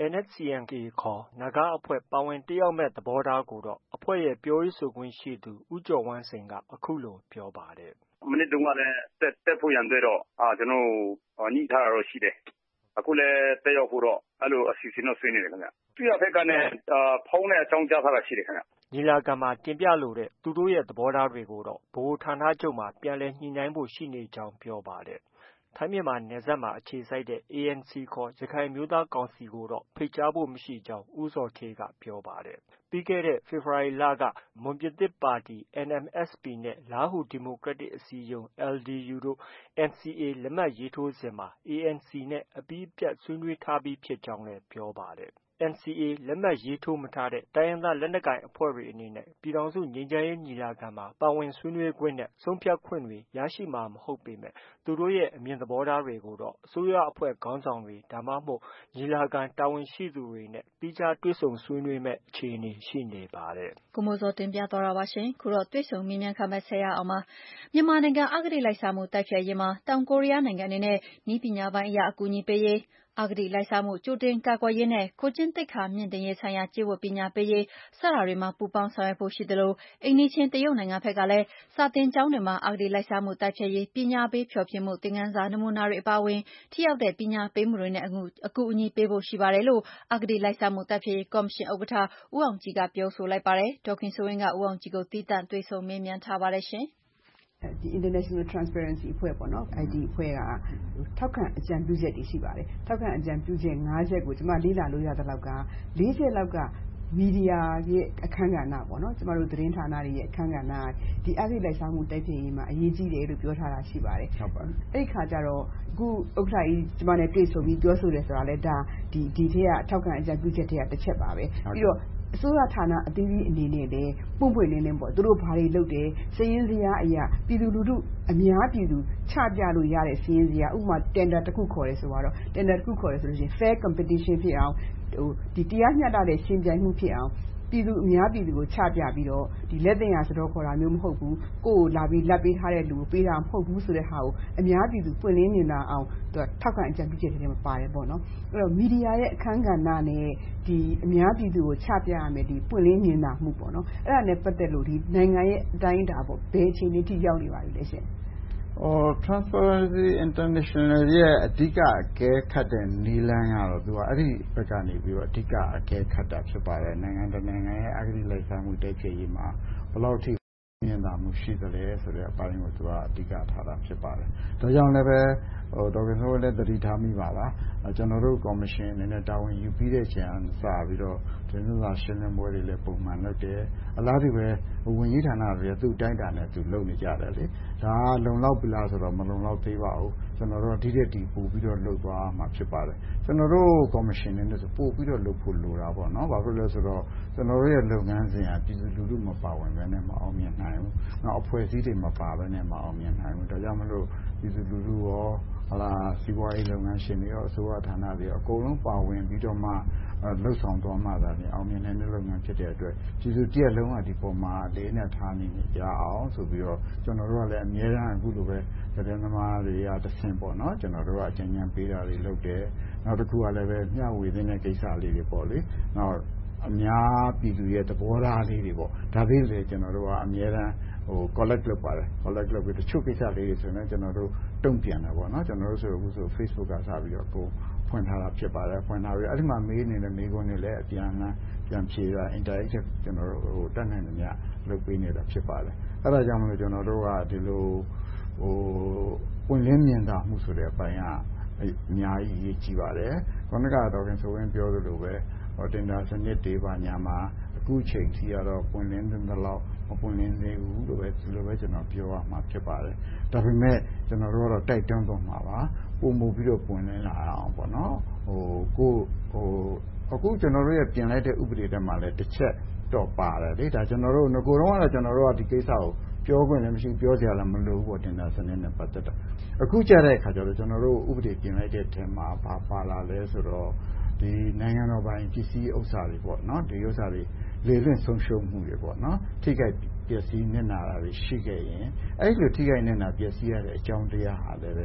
N S C N K ခေါ် နာဂအဖွဲ့ပါဝင်တက်ရောက်မယ့်သဘောထားကိုတော့အဖွဲ့ရဲ့ပြောရေးဆိုခွင့်ရှိသူဦးကျော်ဝမ်းစိန်ကအခုလိုပြောပါတယ်။မနေ့တုန်းကလည်းတက်တက်ဖို့ရန်အတွက်တော့အာကျွန်တော်ညှိထားတာတော့ရှိတယ်။အခုလည်းတက်ရောက်ဖို့တော့အဲ့လိုအစီအစဉ်တော့ဆွေးနေတယ်ခင်ဗျ။သူရဖက်ကနဲ့ဖုန်းနဲ့အကြောင်းကြားထားတာရှိတယ်ခင်ဗျ။ညီလာခံမှာတင်ပြလိုတဲ့သူတို့ရဲ့သဘောထားတွေကိုတော့ဗဟိုဌာနချုပ်မှာပြန်လည်ညှိနှိုင်းဖို့ရှိနေကြောင်းပြောပါတယ်။ထိုင်းမြန်မာနယ်စပ်မှာအခြေစိုက်တဲ့ A N C ခေါ်ရခိုင်အမျိုးသားကောင်စီကိုတော့ဖိတ်ကြားဖို့မရှိကြောင်းဦးဇော်ဌေးကပြောပါတယ်။ပြီးခဲ့တဲ့ဖေဖော်ဝါရီလကမွန်ပြည်သစ်ပါတီ N M S P နဲ့လားဟူဒီမိုကရက်တစ်အစည်းအရုံး L D U တို့ N C A လက်မှတ်ရေးထိုးစဉ်မှာ A N C နဲ့အပြီးအပြတ်ဆွေးနွေးထားပြီးဖြစ်ကြောင်းလည်းပြောပါတယ်။ N C A လက်မှတ်ရေးထိုးမထားတဲ့တိုင်းရင်းသားလက်နက်ကိုင်အဖွဲ့တွေအနေနဲ့ပြည်ထောင်စုငြိမ်းချမ်းရေးညီလာခံမှာပါဝင်ဆွေးနွေးခွင့်နဲ့ဆုံးဖြတ်ခွင့်တွေရရှိမှာမဟုတ်ပေမဲ့သူတို့ရဲ့အမြင်သဘောထားတွေကိုတော့အစိုးရအဖွဲ့ခေါင်းဆောင်တွေဒါမှမဟုတ်ညီလာခံတာဝန်ရှိသူတွေနဲ့သီးခြားတွေ့ဆုံဆွေးနွေးမဲ့အခြေအနေရှိနေပါတယ်။ကိုမိုးစောတင်ပြသွားတာပါရှင်။ခုတော့တွေ့ဆုံမေးမြန်းခန်းပဲဆက်ရအောင်ပါ။မြန်မာနိုင်ငံအဂတိလိုက်စားမှုတိုက်ဖျက်ရေးမှာတောင်ကိုရီးယားနိုင်ငံအနေနဲ့နည်းပညာပိုင်းအရအကူအညီပေးရေးအဂတိလိုက်စားမှုကြိုတင်ကာကွယ်ရေးနဲ့ကိုယ်ကျင့်သိက္ခာမြင့်တင်ရေးဆိုင်ရာကျင့်ဝတ်ပညာပေးရေးစတာတွေမှာပူးပေါင်းဆောင်ရွက်ဖို့ရှိသလိုအိမ်နီးချင်းတရုတ်နိုင်ငံဘက်ကလည်းစာသင်ကျောင်းတွေမှာအဂတိလိုက်စားမှုတိုက်ဖျက်ရေးပညာပေးဖျော်ဖြေမှုသင်ခန်းစာနမူနာတွေအပါအဝင်ထိရောက်တဲ့ပညာပေးမှုတွေနဲ့အကူအညီပေးဖို့ရှိပါတယ်လို့အဂတိလိုက်စားမှုတိုက်ဖျက်ရေးကော်မရှင်ဥက္ကဋ္ဌဦးအောင်ကြည်ကပြောဆိုလိုက်ပါတယ်။ဒေါ်ခင်စိုးဝင်းကဦးအောင်ကြည်ကိုသီးသန့်တွေ့ဆုံမေးမြန်းထားပါတယ်ရှင်။ဒီ International Transparency အဖွဲ့ပေါ့နော်အဲ့ဒီအဖွဲ့ကထောက်ခံအကြံပြုချက်တွေရှိပါတယ်ထောက်ခံအကြံပြုချက်၅ချက်ကိုကျွန်မလေ့လာလို့ရတဲ့လောက်က၄ချက်လောက်ကမီဒီယာရဲ့အခမ်းကဏ္ဍပေါ့နော်ကျမတို့သတင်းဌာနတွေရဲ့အခမ်းကဏ္ဍဒီအဂတိလိုက်စားမှုတိုက်ဖျက်ရေးမှာအရေးကြီးတယ်လို့ပြောထားတာရှိပါတယ်ဟုတ်ပါအဲ့ဒီခါကျတော့အခုဥက္ကဋ္ဌကြီးကျမနဲ့တွေ့ဆုံပြီးပြောဆိုတယ်ဆိုတာလဲဒါဒီဒီထက်ကထောက်ခံအကြံပြုချက်တွေကတစ်ချက်ပါပဲပြီးတော့အစိုးရဌာနအသီးသီးအနေနဲ့လည်းပုံပွင့်လင်းလင်းပေါ့သူတို့ဘာတွေလုပ်တယ်စည်ရင်းစရာအရာပြည်သူလူထုအများပြည်သူချပြလို့ရတဲ့စည်ရင်းစရာဥပမာ tender တစ်ခုခေါ်ရဲဆိုတော့ tender တစ်ခုခေါ်ရဲဆိုလို့ရှိရင် fair competition ဖြစ်အောင်ဟိုဒီတရားမျှတတဲ့ရှင်ပြိုင်မှုဖြစ်အောင်ပြည်သူအများပြည်သူကိုချပြပြီးတော့ဒီလက်တင်ရစတော့ခေါ်တာမျိုးမဟုတ်ဘူးကိုယ်လာပြီးလက်ပေးထားတဲ့လူကိုပေးတာမဟုတ်ဘူးဆိုတဲ့ဟာကိုအများပြည်သူပွင့်လင်းမြင်သာအောင်သူထောက်ခံအကြံပြုချက်တွေမှာပါတယ်ပေါ့နော်အဲ့တော့မီဒီယာရဲ့အခမ်းကဏ္ဍနဲ့ဒီအများပြည်သူကိုချပြရမယ်ဒီပွင့်လင်းမြင်သာမှုပေါ့နော်အဲ့ဒါနဲ့ပတ်သက်လို့ဒီနိုင်ငံရဲ့အတိုင်းအတာပေါ့ဘယ်အခြေအနေထိရောက်နေပါပြီလဲရှင် Oh, Transparency International ရဲ့အဓိကအကဲခတ်တဲ့နည်းလမ်းကတော့သူကအဲ့ဒီဘက်ကနေပြီးတော့အဓိကအကဲခတ်တာဖြစ်ပါတယ်နိုင်ငံတကာနိုင်ငံရဲ့အဂတိလိုက်စားမှုတိုက်ဖျက်ရေးမှာဘယ်လောက်ထိမြင်သာမှုရှိသလဲဆိုတဲ့အပိုင်းကိုသူကအဓိကထားတာဖြစ်ပါတယ်ဒါကြောင့်လည်းပဲဟိုဒေါက်တာဆိုလည်းတတိထားမိပါလားကျွန်တော်တို့ကော်မရှင်အနေနဲ့တာဝန်ယူပြီးတဲ့ချိန်အစပြီးတော့ဒီလိုသာရှင်းလင်းပွဲတွေလည်းပုံမှန်လုပ်တယ်အလားတူပဲဝန်ကြီးဌာနတွေသူ့တိုင်းတာနဲ့သူလုပ်နေကြတယ်လေဒါလုံလောက်ပြီလားဆိုတော့မလုံလောက်သေးပါဘူးကျွန်တော်တို့ဒီတဲ့ဒီပို့ပြီးတော့လုပ်သွားမှာဖြစ်ပါတယ်ကျွန်တော်တို့ကော်မရှင်နဲ့ဆိုပို့ပြီးတော့လုပ်ဖို့လိုတာပေါ့နော်ဘာဖြစ်လို့လဲဆိုတော့ကျွန်တော်တို့ရဲ့လုပ်ငန်းစဉ်ကပြည်သူလူထုမပါဝင်ဘဲနဲ့မအောင်မြင်နိုင်ဘူးနောက်အဖွဲ့အစည်းတွေမပါဘဲနဲ့မအောင်မြင်နိုင်ဘူးဒါကြောင့်မလို့ပြည်သူလူထုရောဟလာစီးပွားရေးလုပ်ငန်းရှင်တွေရောအစိုးရဌာနတွေရောအကုန်လုံးပါဝင်ပြီးတော့မှလှုပ်ဆောင်သွားမှသာလေအောင်မြင်တဲ့လုပ်ငန်းဖြစ်တဲ့အတွက်ပြည်သူတရက်လုံးကဒီပုံမှာလေးနဲ့ထားနေကြအောင်ဆိုပြီးတော့ကျွန်တော်တို့ကလည်းအများအားအခုလိုပဲသတင်းသမားတွေကတဆင့်ပေါ့နော်ကျွန်တော်တို့ကအကြံဉာဏ်ပေးတာတွေလုပ်တယ်နောက်တစ်ခုကလည်းပဲမျှဝေတဲ့ကိစ္စလေးတွေပေါ့လေနောက်အများပြည်သူရဲ့သဘောထားလေးတွေပေါ့ဒါလေးတွေကျွန်တော်တို့ကအများအားဟို collect လုပ်ပါတယ် collect လုပ်ပြီးတချို့ကိစ္စလေးတွေဆိုရင်ကျွန်တော်တို့တုံ့ပြန်တာပေါ့နော်ကျွန်တော်တို့ဆိုအခုဆို Facebook ကစပြီးတော့ကိုဖွင့်ထားတာဖြစ်ပါတယ်ဖွင့်ထားပြီးအဲ့ဒီမှာမေးနေတဲ့မေးခွန်းတွေလည်းအပြန်အလှန်ပြန်ဖြေတာ interactive ကျွန်တော်တို့ဟိုတက်နိုင်တယ်များလုပ်ပေးနေတာဖြစ်ပါတယ်အဲ့ဒါကြောင့်မလို့ကျွန်တော်တို့ကဒီလိုဟိုပွင့်လင်းမြင်သာမှုဆိုတဲ့အပိုင်းကအများကြီးအရေးကြီးပါတယ်ခေါင်းကတော့ခင်ဆိုရင်ပြောသလိုပဲဟိုတင်တာစနစ်တွေပါညာမှာအခုချိန်ထိကတော့ပွင့်လင်းတဲ့လောက်မပွင့်လင်းသေးဘူးလို့ပဲဒီလိုပဲကျွန်တော်ပြောရမှာဖြစ်ပါတယ်ဒါပေမဲ့ကျွန်တော်တို့ကတော့တိုက်တွန်းသွားမှာပါပုံမှုပြီးတော့ပွင့်လင်းလာအောင်ပေါ့နော်ဟိုကိုဟိုအခုကျွန်တော်တို့ရဲ့ပြင်လိုက်တဲ့ဥပဒေတွေမှာလည်းတစ်ချက်တော့ပါတယ်လေဒါကျွန်တော်တို့ငကိုတော့ကတော့ကျွန်တော်တို့ကဒီကိစ္စကိုပြောခွင့်လည်းမရှိပြောစရာလည်းမလိုဘူးပေါ့တင်တာစနစ်နဲ့ပတ်သက်တာအခုကြတဲ့အခါကျတော့ကျွန်တော်တို့ဥပဒေပြင်လိုက်တဲ့အထက်မှာဘာပါလာလဲဆိုတော့ဒီနိုင်ငံတော်ပိုင်းပစ္စည်းဥစ္စာတွေပေါ့နော်ဒီဥစ္စာတွေလေလွင့်ဆုံးရှုံးမှုတွေပေါ့နော်ထိခိုက်ပျက်စီးနေတာတွေရှိခဲ့ရင်အဲ့လိုထိခိုက်နေတာပျက်စီးရတဲ့အကြောင်းတရားဟာလည်းပဲဟ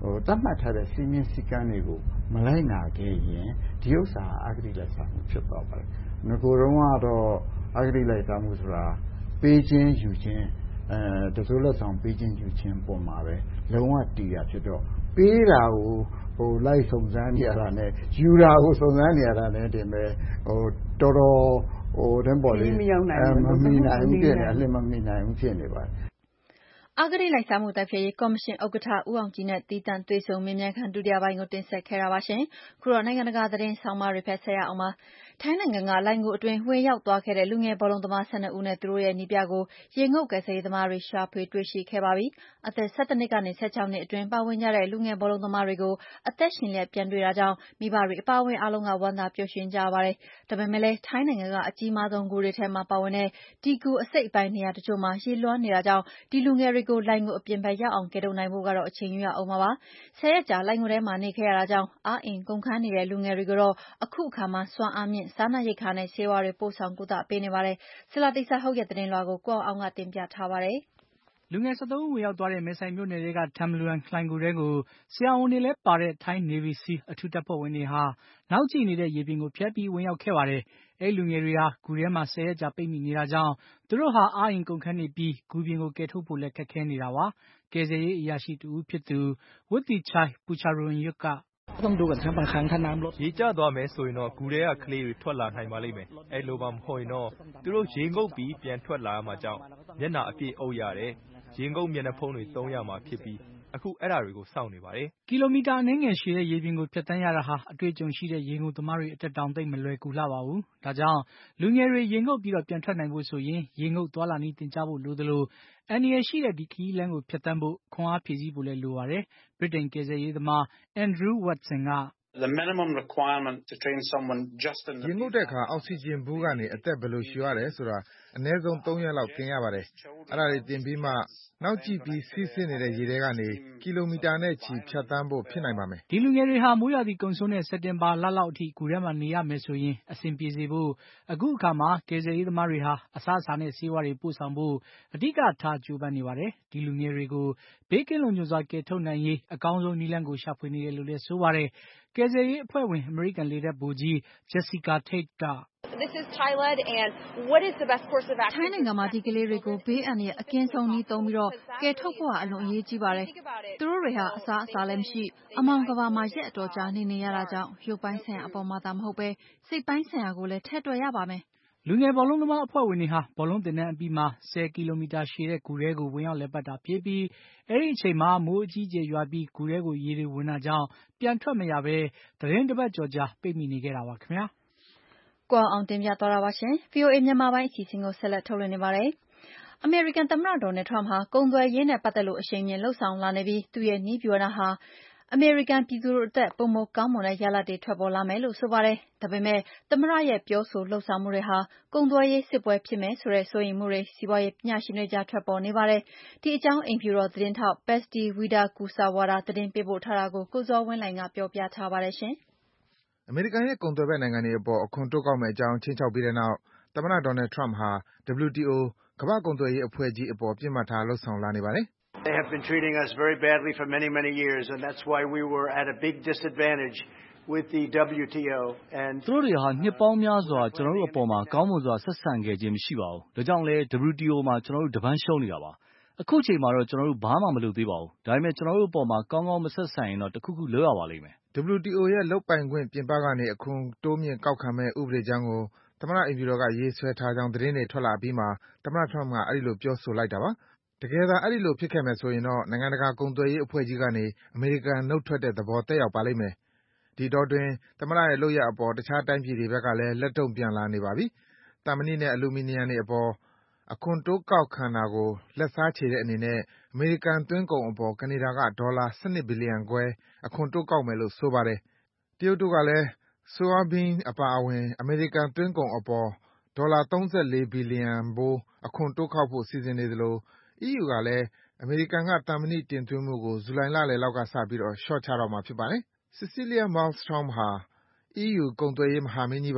သတ်မှတ်ထားတဲ့စည်းမျဉ်းစည်းကမ်းတွေကိုမလိုက်နာခဲ့ရင်ဒီဥစ္စာအဂတိလိုက်စားမှုဖြစ်သွားပါတယ်။ငကိုယ်တုန်းကတော့အဂတိလိုက်စားမှုဆိုတာပေးခြင်းယူခြင်းအဲတစိုးလက်ဆောင်ပေးခြင်းယူခြင်းပုံမှာပဲလုံးဝတည်ရဖြစ်တော့ပေးတာကိုဟိုလိုက်စုံစမ်းနေရတာနဲ့ယူတာကိုစုံစမ်းနေရတာနဲ့တင်ပဲဟိုတော်တော်ဟိုတန်းပေါ်လေးမမီနိုင်ဘူးဖြစ်နေအလင်းမမီနိုင်ဘူးဖြစ်နေပါတယ်အဂတိလိုက်စားမှုတိုက်ဖျက်ရေးကော်မရှင်ဥက္ကဋ္ဌဦးအောင်ကြည်နဲ့တည်တံ့တွေ့ဆုံမြင်မြန်ခံဒုတိယပိုင်းကိုတင်ဆက်ခဲ့တာပါရှင်။ခုတော့နိုင်ငံတကာသတင်းဆောင်မတွေဖက်ဆက်ရအောင်ပါ။ထိုင်းနိုင်ငံကလိုင်ဂူအတွင်းဝင်ရောက်သွားခဲ့တဲ့လူငယ်ဘောလုံးသမား၁၂ဦးနဲ့သူတို့ရဲ့နီးပြကိုရေငုပ်ကယ်ဆယ်ရေးသမားတွေရှာဖွေတွေ့ရှိခဲ့ပါပြီ။အသက်၁၁နှစ်ကနေ၁၆နှစ်အတွင်းပါဝင်ကြတဲ့လူငယ်ဘောလုံးသမားတွေကိုအသက်ရှင်လျက်ပြန်တွေ့တာကြောင့်မိဘတွေအပါအဝင်အားလုံးကဝမ်းသာပျော်ရွှင်ကြပါတယ်။ဒါပေမဲ့လည်းထိုင်းနိုင်ငံကအကြီးမားဆုံးဂူတွေထဲမှာပါဝင်တဲ့ဒီဂူအစိတ်အပိုင်းနေရာတချို့မှာရေလွှမ်းနေတာကြောင့်ဒီလူငယ်တွေကိုလိုင်ဂူအပြင်ဘက်ရောက်အောင်ကယ်ထုတ်နိုင်ဖို့ကတော့အချိန်ယူရအောင်ပါပါ။ဆယ်ရက်ကြာလိုင်ဂူထဲမှာနေခဲ့ရတာကြောင့်အားအင်ကုန်ခန်းနေတဲ့လူငယ်တွေကိုတော့အခုအခါမှာစွမ်းအားမြင့်စားနပ်ရိက္ခာနဲ့ဆေးဝါးတွေပို့ဆောင်ကုသပေးနေပါတယ်။ဆလာတိစာဟုတ်ရဲ့သတင်းလွှာကိုကိုအောင်ကတင်ပြထားပါတယ်။လူငယ်၁၃ဦးဝင်ရောက်သွားတဲ့မဲဆိုင်မြို့နယ်တွေကထမ်လူရန်လှိုင်ဂူထဲကိုဆရာဝန်တွေလည်းပါတဲ့ထိုင်း Navy SEAL အထူးတပ်ဖွဲ့ဝင်တွေဟာနောက်ကျနေတဲ့ရေပြင်ကိုဖြတ်ပြီးဝင်ရောက်ခဲ့ပါတယ်။အဲဒီလူငယ်တွေဟာဂူထဲမှာဆယ်ရက်ကြာပိတ်မိနေတာကြောင့်သူတို့ဟာအားအင်ကုန်ခန်းနေပြီးဂူပြင်ကိုကယ်ထုတ်ဖို့လည်းခက်ခဲနေတာပါ။ကယ်ဆယ်ရေးအရာရှိတဦးဖြစ်သူဝတ်တီချိုင်ပူချာရွန်ယွတ်ကရေကျသွားမယ်ဆိုရင်တော့ဂူထဲကကလေးတွေထွက်လာနိုင်ပါလိမ့်မယ်။အဲလိုမှမဟုတ်ရင်တော့သူတို့ရေငုပ်ပြီးပြန်ထွက်လာရမှာကြောင့်မျက်နှာအပြည့်အုပ်ရတယ်။ရေငုပ်မျက်နှာဖုံးတွေသုံးရမှာဖြစ်ပြီးအခုအဲ့ဒါတွေကိုစောင့်နေပါတယ်။ကီလိုမီတာအနည်းငယ်ရှည်တဲ့ရေပြင်ကိုဖြတ်တန်းရတာဟာအတွေ့အကြုံရှိတဲ့ရေငုပ်သမားတွေအတွက်တောင်သိပ်မလွယ်ကူလှပါဘူး။ဒါကြောင့်လူငယ်တွေရေငုပ်ပြီးတော့ပြန်ထွက်နိုင်ဖို့ဆိုရင်ရေငုပ်သွားလာနည်းသင်ကြားဖို့လိုသလိုအန္တရာယ်ရှိတဲ့ဒီခရီးလမ်းကိုဖြတ်တန်းဖို့ခွန်အားဖြည့်ဆည်းဖို့လည်းလိုပါတယ်။ဗြိတိန်ကယ်ဆယ်ရေးသမားအန်ဒရူးဝတ်ဆင်ကရေငုပ်တဲ့အခါအောက်ဆီဂျင်ဘူးကနေအသက်ဘယ်လိုရှူရတယ်ဆိုတာအနည်းဆုံးသုံးရက်လောက်သင်ရပါတယ်။အဲ့ဒါတွေသင်ပြီးမှနောက်ကျိပြီးစီးဆင်းနေတဲ့ရေထဲကနေကီလိုမီတာနဲ့ချီဖြတ်သန်းဖို့ဖြစ်နိုင်ပါမယ်။ဒီလူငယ်တွေဟာမိုးရာသီကုန်ဆုံးတဲ့စက်တင်ဘာလလောက်အထိဂူထဲမှာနေရမယ်ဆိုရင်အဆင်ပြေစေဖို့အခုအခါမှာကယ်ဆယ်ရေးသမားတွေဟာအစားအစာနဲ့ဆေးဝါးတွေပို့ဆောင်ဖို့အဓိကထားကြိုးပမ်းနေပါတယ်။ဒီလူငယ်တွေကိုဘေးကင်းလုံခြုံစွာကယ်ထုတ်နိုင်ရေးအကောင်းဆုံးနည်းလမ်းကိုရှာဖွေနေတယ်လို့လည်းဆိုပါတယ်။ကယ်ဆယ်ရေးအဖွဲ့ဝင်အမေရိကန်လေတပ်ဗိုလ်ကြီးဂျက်စီကာထိတ်ကထိုင်းနိုင်ငံမှာဒီကလေးတွေကိုဘေးအန္တရာယ်အကင်းဆုံးနည်းသုံးပြီးတော့ကယ်ထုတ်ဖို့ကအလွန်အရေးကြီးပါတယ်။သူတို့တွေဟာအစားအစာလည်းမရှိအမောင်ကဘာမှာရက်အတော်ကြာနေနေရတာကြောင့်ရုပ်ပိုင်းဆိုင်ရာအပေါ်မှာသာမဟုတ်ပဲစိတ်ပိုင်းဆိုင်ရာကိုလည်းထည့်တွက်ရပါမယ်။လူငယ်ဘောလုံးသမားအဖွဲ့ဝင်တွေဟာဘောလုံးသင်တန်းအပြီးမှာဆယ်ကီလိုမီတာရှည်တဲ့ဂူထဲကိုဝင်ရောက်လည်ပတ်တာဖြစ်ပြီးအဲဒီအချိန်မှာမိုးအကြီးအကျယ်ရွာပြီးဂူထဲကိုရေတွေဝင်တာကြောင့်ပြန်ထွက်မရပဲသီတင်းတစ်ပတ်ကျော်ကြာပိတ်မိနေခဲ့တာပါခင်ဗျာ။ကိုအောင်တင်ပြသွားတာပါရှင်။ ဗွီအိုအေမြန်မာပိုင်းအစီအစဉ်ကိုဆက်လက်ထုတ်လွှင့်နေပါတယ်။အမေရိကန်သမ္မတဒေါ်နယ်ထရမ့်ဟာကုန်သွယ်ရေးနဲ့ပတ်သက်လို့အရှိန်မြင့်လုပ်ဆောင်လာနေပြီးသူ့ရဲ့နည်းဗျူဟာဟာအမေရိကန်ပြည်သူတို့အတွက်ပိုမိုကောင်းမွန်တဲ့ရလဒ်တွေထွက်ပေါ်လာမယ်လို့ဆိုပါတယ်။ဒါပေမဲ့သမ္မတရဲ့ပြောဆိုလှုပ်ဆောင်မှုတွေဟာကုန်သွယ်ရေးစစ်ပွဲဖြစ်မယ်ဆိုတဲ့စိုးရိမ်မှုတွေစီးပွားရေးပညာရှင်တွေကြားထွက်ပေါ်နေပါတယ်။ဒီအကြောင်းအိမ်ဖြူတော်သတင်းထောက် Patsy Widakuswara သတင်းပေးပို့ထားတာကိုကိုဇော်ဝင်းလှိုင်ကပြောပြထားပါတယ်ရှင်။အမေရိကန်ရဲ့ကုန်သွယ်ဘက်နိုင်ငံတွေအပေါ်အခွန်တိုးကောက်မယ့်အကြောင်းခြိမ်းခြောက်ပြီးတဲ့နောက်သမ္မတဒေါ်နယ်ထရမ့်ဟာ ဒဗလျူ တီ အို ကမ္ဘာ့ကုန်သွယ်ရေးအဖွဲ့ကြီးအပေါ်ပစ်မှတ်ထားလုပ်ဆောင်လာနေပါတယ်။ They have been treating us very badly for many, many years, and that's why we were at a big disadvantage with the W T O. And သူတို့တွေဟာနှစ်ပေါင်းများစွာကျွန်တော်တို့အပေါ်မှာကောင်းမွန်စွာဆက်ဆံခဲ့ခြင်းမရှိပါဘူး။ဒါကြောင့်လဲ ဒဗလျူ တီ အို မှာကျွန်တော်တို့တပန်းရှုံးနေတာပါ။အခုချိန်မှာတော့ကျွန်တော်တို့ဘာမှမလုပ်သေးပါဘူး။ဒါပေမဲ့ကျွန်တော်တို့အပေါ်မှာကောင်းကောင်းမဆက်ဆံရင်တော့တခုခုလုပ်ရပါလိမ့်မယ်။ ဒဗလျူ တီ အို ရဲ့လုပ်ပိုင်ခွင့်ပြင်ပကနေအခွန်တိုးမြင့်ကောက်ခံမယ့်ဥပဒေကြမ်းကိုသမ္မတအိမ်ဖြူတော်ကရေးဆွဲထားကြောင်းသတင်းတွေထွက်လာအပြီးမှာသမ္မတထရမ့်ကအဲဒီလိုပြောဆိုလိုက်တာပါ။တကယ်သာအဲဒီလိုဖြစ်ခဲ့မယ်ဆိုရင်တော့နိုင်ငံတကာကုန်သွယ်ရေးအဖွဲ့ကြီးကနေအမေရိကန်နုတ်ထွက်တဲ့သဘောသက်ရောက်ပါလိမ့်မယ်။ဒီအတောအတွင်းသမ္မတရဲ့လုပ်ရပ်အပေါ်တခြားတိုင်းပြည်တွေဘက်ကလည်းလက်တုံ့ပြန်လာနေပါပြီ။သံမဏိနဲ့အလူမီနီယံတွေအပေါ်အခွန်တိုးကောက်ခံတာကိုလက်စားချေတဲ့အနေနဲ့အမေရိကန်သွင်းကုန်အပေါ်ကနေဒါကဒေါ်လာ၁၂ဘီလီယံခွဲအခွန်တိုးကောက်မယ်လို့ဆိုပါတယ်။တရုတ်တို့ကလည်းဆိုယာဘီန်အပါအဝင်အမေရိကန်သွင်းကုန်အပေါ်ဒေါ်လာ၃၄ဘီလီယံဖိုးအခွန်တိုးကောက်ဖို့စီစဉ်နေသလို အီးယူ ကလည်းအမေရိကန်ကသံမဏိတင်သွင်းမှုကိုဇူလိုင်လလယ်လောက်ကစပြီးလျှော့ချတော့မှာဖြစ်ပါတယ်။ Cecilia Malmstrom ဟာ အီးယူ ကုန်သွယ်ရေးမဟာမင်းကြီးပါ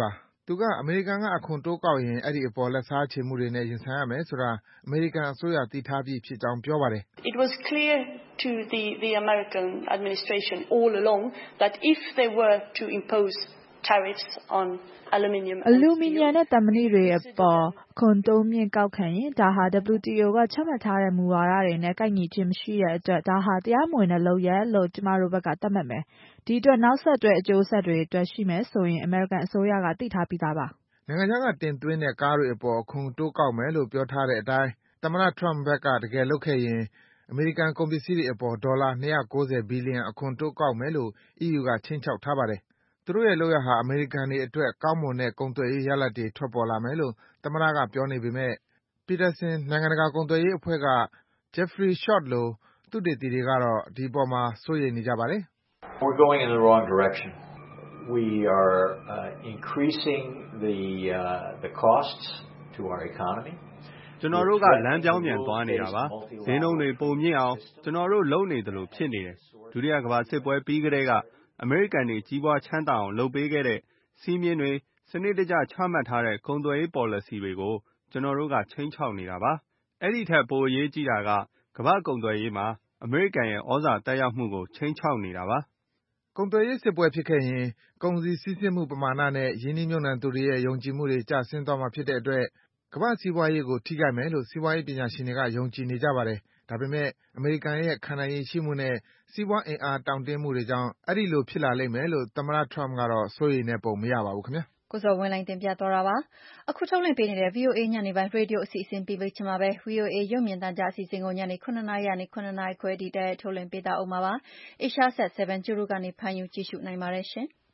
သူကအမေရိကန်ကအခွန်တိုးကောက်ရင်အဲဒီအပေါ်လက်စားချေမှုတွေနဲ့ရင်ဆိုင်ရမယ်ဆိုတာအမေရိကန်အစိုးရသိထားပြီးဖြစ်ကြောင်းပြောပါတယ်။ It was clear to the the American administration all along that if they were to impose tariffs on aluminium အလူမီနီယံနဲ့သံမဏိတွေအပေါ်အခွန်တိုးမြင့်ကောက်ခံရင်ဒါဟာ W T O ကချမှတ်ထားတဲ့မူဝါဒတွေနဲ့ကိုက်ညီခြင်းမရှိတဲ့အတွက်ဒါဟာတရားမဝင်တဲ့လုပ်ရပ်လို့ကျမတို့ဘက်ကသတ်မှတ်မယ်။ဒီအတွက်နောက်ဆက်တွဲအကျိုးဆက်တွေအတွက်ရှိမယ်ဆိုရင်အမေရိကန်အစိုးရကသိထားပြီးသားပါ။နိုင်ငံခြားကတင်သွင်းတဲ့ကားတွေအပေါ်အခွန်တိုးကောက်မယ်လို့ပြောထားတဲ့အတိုင်းသမ္မတ Trump ဘက်ကတကယ်လုပ်ခဲ့ရင်အမေရိကန်ကုန်ပစ္စည်းတွေအပေါ်ဒေါ်လာ၂၉၀ဘီလီယံအခွန်တိုးကောက်မယ်လို့ E U ကခြိမ်းခြောက်ထားပါတယ်။သူတို့ရဲ့လုပ်ရပ်ဟာအမေရိကန်တွေအတွက်ကောင်းမွန်တဲ့ကုန်သွယ်ရေးရလဒ်တွေထွက်ပေါ်လာမယ်လို့သမ္မတကပြောနေပေမဲ့ Peterson နိုင်ငံတကာကုန်သွယ်ရေးအဖွဲ့က Jeffrey Schott လိုသုတေသီတွေကတော့ဒီအပေါ်မှာစိုးရိမ်နေကြပါတယ်။ We're going in the wrong direction. We are uh, increasing the uh, the costs to our economy. ကျွန်တော်တို့ကလမ်းပြောင်းပြန်သွားနေတာပါ။ဈေးနှုန်းတွေပုံမြင့်အောင်ကျွန်တော်တို့လုပ်နေသလိုဖြစ်နေတယ်။ဒုတိယကမ္ဘာစစ်ပွဲပြီးကတည်းကအမေရိကန်တွေကြီးပွားချမ်းသာအောင်လုပ်ပေးခဲ့တဲ့စီးမြင်တွေစနစ်တကျချမှတ်ထားတဲ့ကုန်သွယ်ရေး policy တွေကိုကျွန်တော်တို့ကချိန်ချောက်နေတာပါ။အဲ့ဒီထက်ပိုအရေးကြီးတာကကမ္ဘာကုန်သွယ်ရေးမှာအမေရိကန်ရဲ့ဩဇာတက်ရောက်မှုကိုချိန်ချောက်နေတာပါ။ကုန်သွယ်ရေးစစ်ပွဲဖြစ်ခဲ့ရင်ကုန်စည်စီးဆင်းမှုပမာဏနဲ့ယင်းနှိမ့်ညွှန်သူတွေရဲ့ယုံကြည်မှုတွေကျဆင်းသွားမှာဖြစ်တဲ့အတွက်ကမ္ဘာ့စီးပွားရေးကိုထိခိုက်မယ်လို့စီးပွားရေးပညာရှင်တွေကယုံကြည်နေကြပါတယ်။ဒါပေမဲ့အမေရိကန်ရဲ့ခံနိုင်ရည်ရှိမှုနဲ့စီးပွားအင်အားတောင့်တင်းမှုတွေကြောင့်အဲဒီလိုဖြစ်လာလိမ့်မယ်လို့သမ္မတ Trump ကတော့စိုးရိမ်တဲ့ပုံမရပါဘူးခင်ဗျာ။ကိုဇော်ဝင်းလှိုင်တင်ပြသွားတာပါ။အခုထုတ်လွှင့်ပေးနေတဲ့ V O A ညနေပိုင်းရေဒီယိုအစီအစဉ်ပြီးချိန်မှာပဲ V O A ရုပ်မြင်သံကြားအစီအစဉ်ကိုညနေ၇နာရီကနေ၇နာရီခွဲထိတိုက်ရိုက်ထုတ်လွှင့်ပေးသွားဦးမှာပါ။ Asia Sat 7 Giro ကနေဖမ်းယူကြည့်ရှုနိုင်ပါတယ်ရှင်။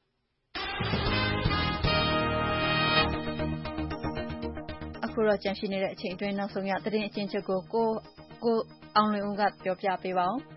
အခုတော့ကြန့်ရှိနေတဲ့အချိန်အတွင်းနောက်ဆုံးရသတင်းအကျဉ်းချုပ်ကိုကိုကိုအောင်လွင်ဦးကပြောပြပေးပါဦး။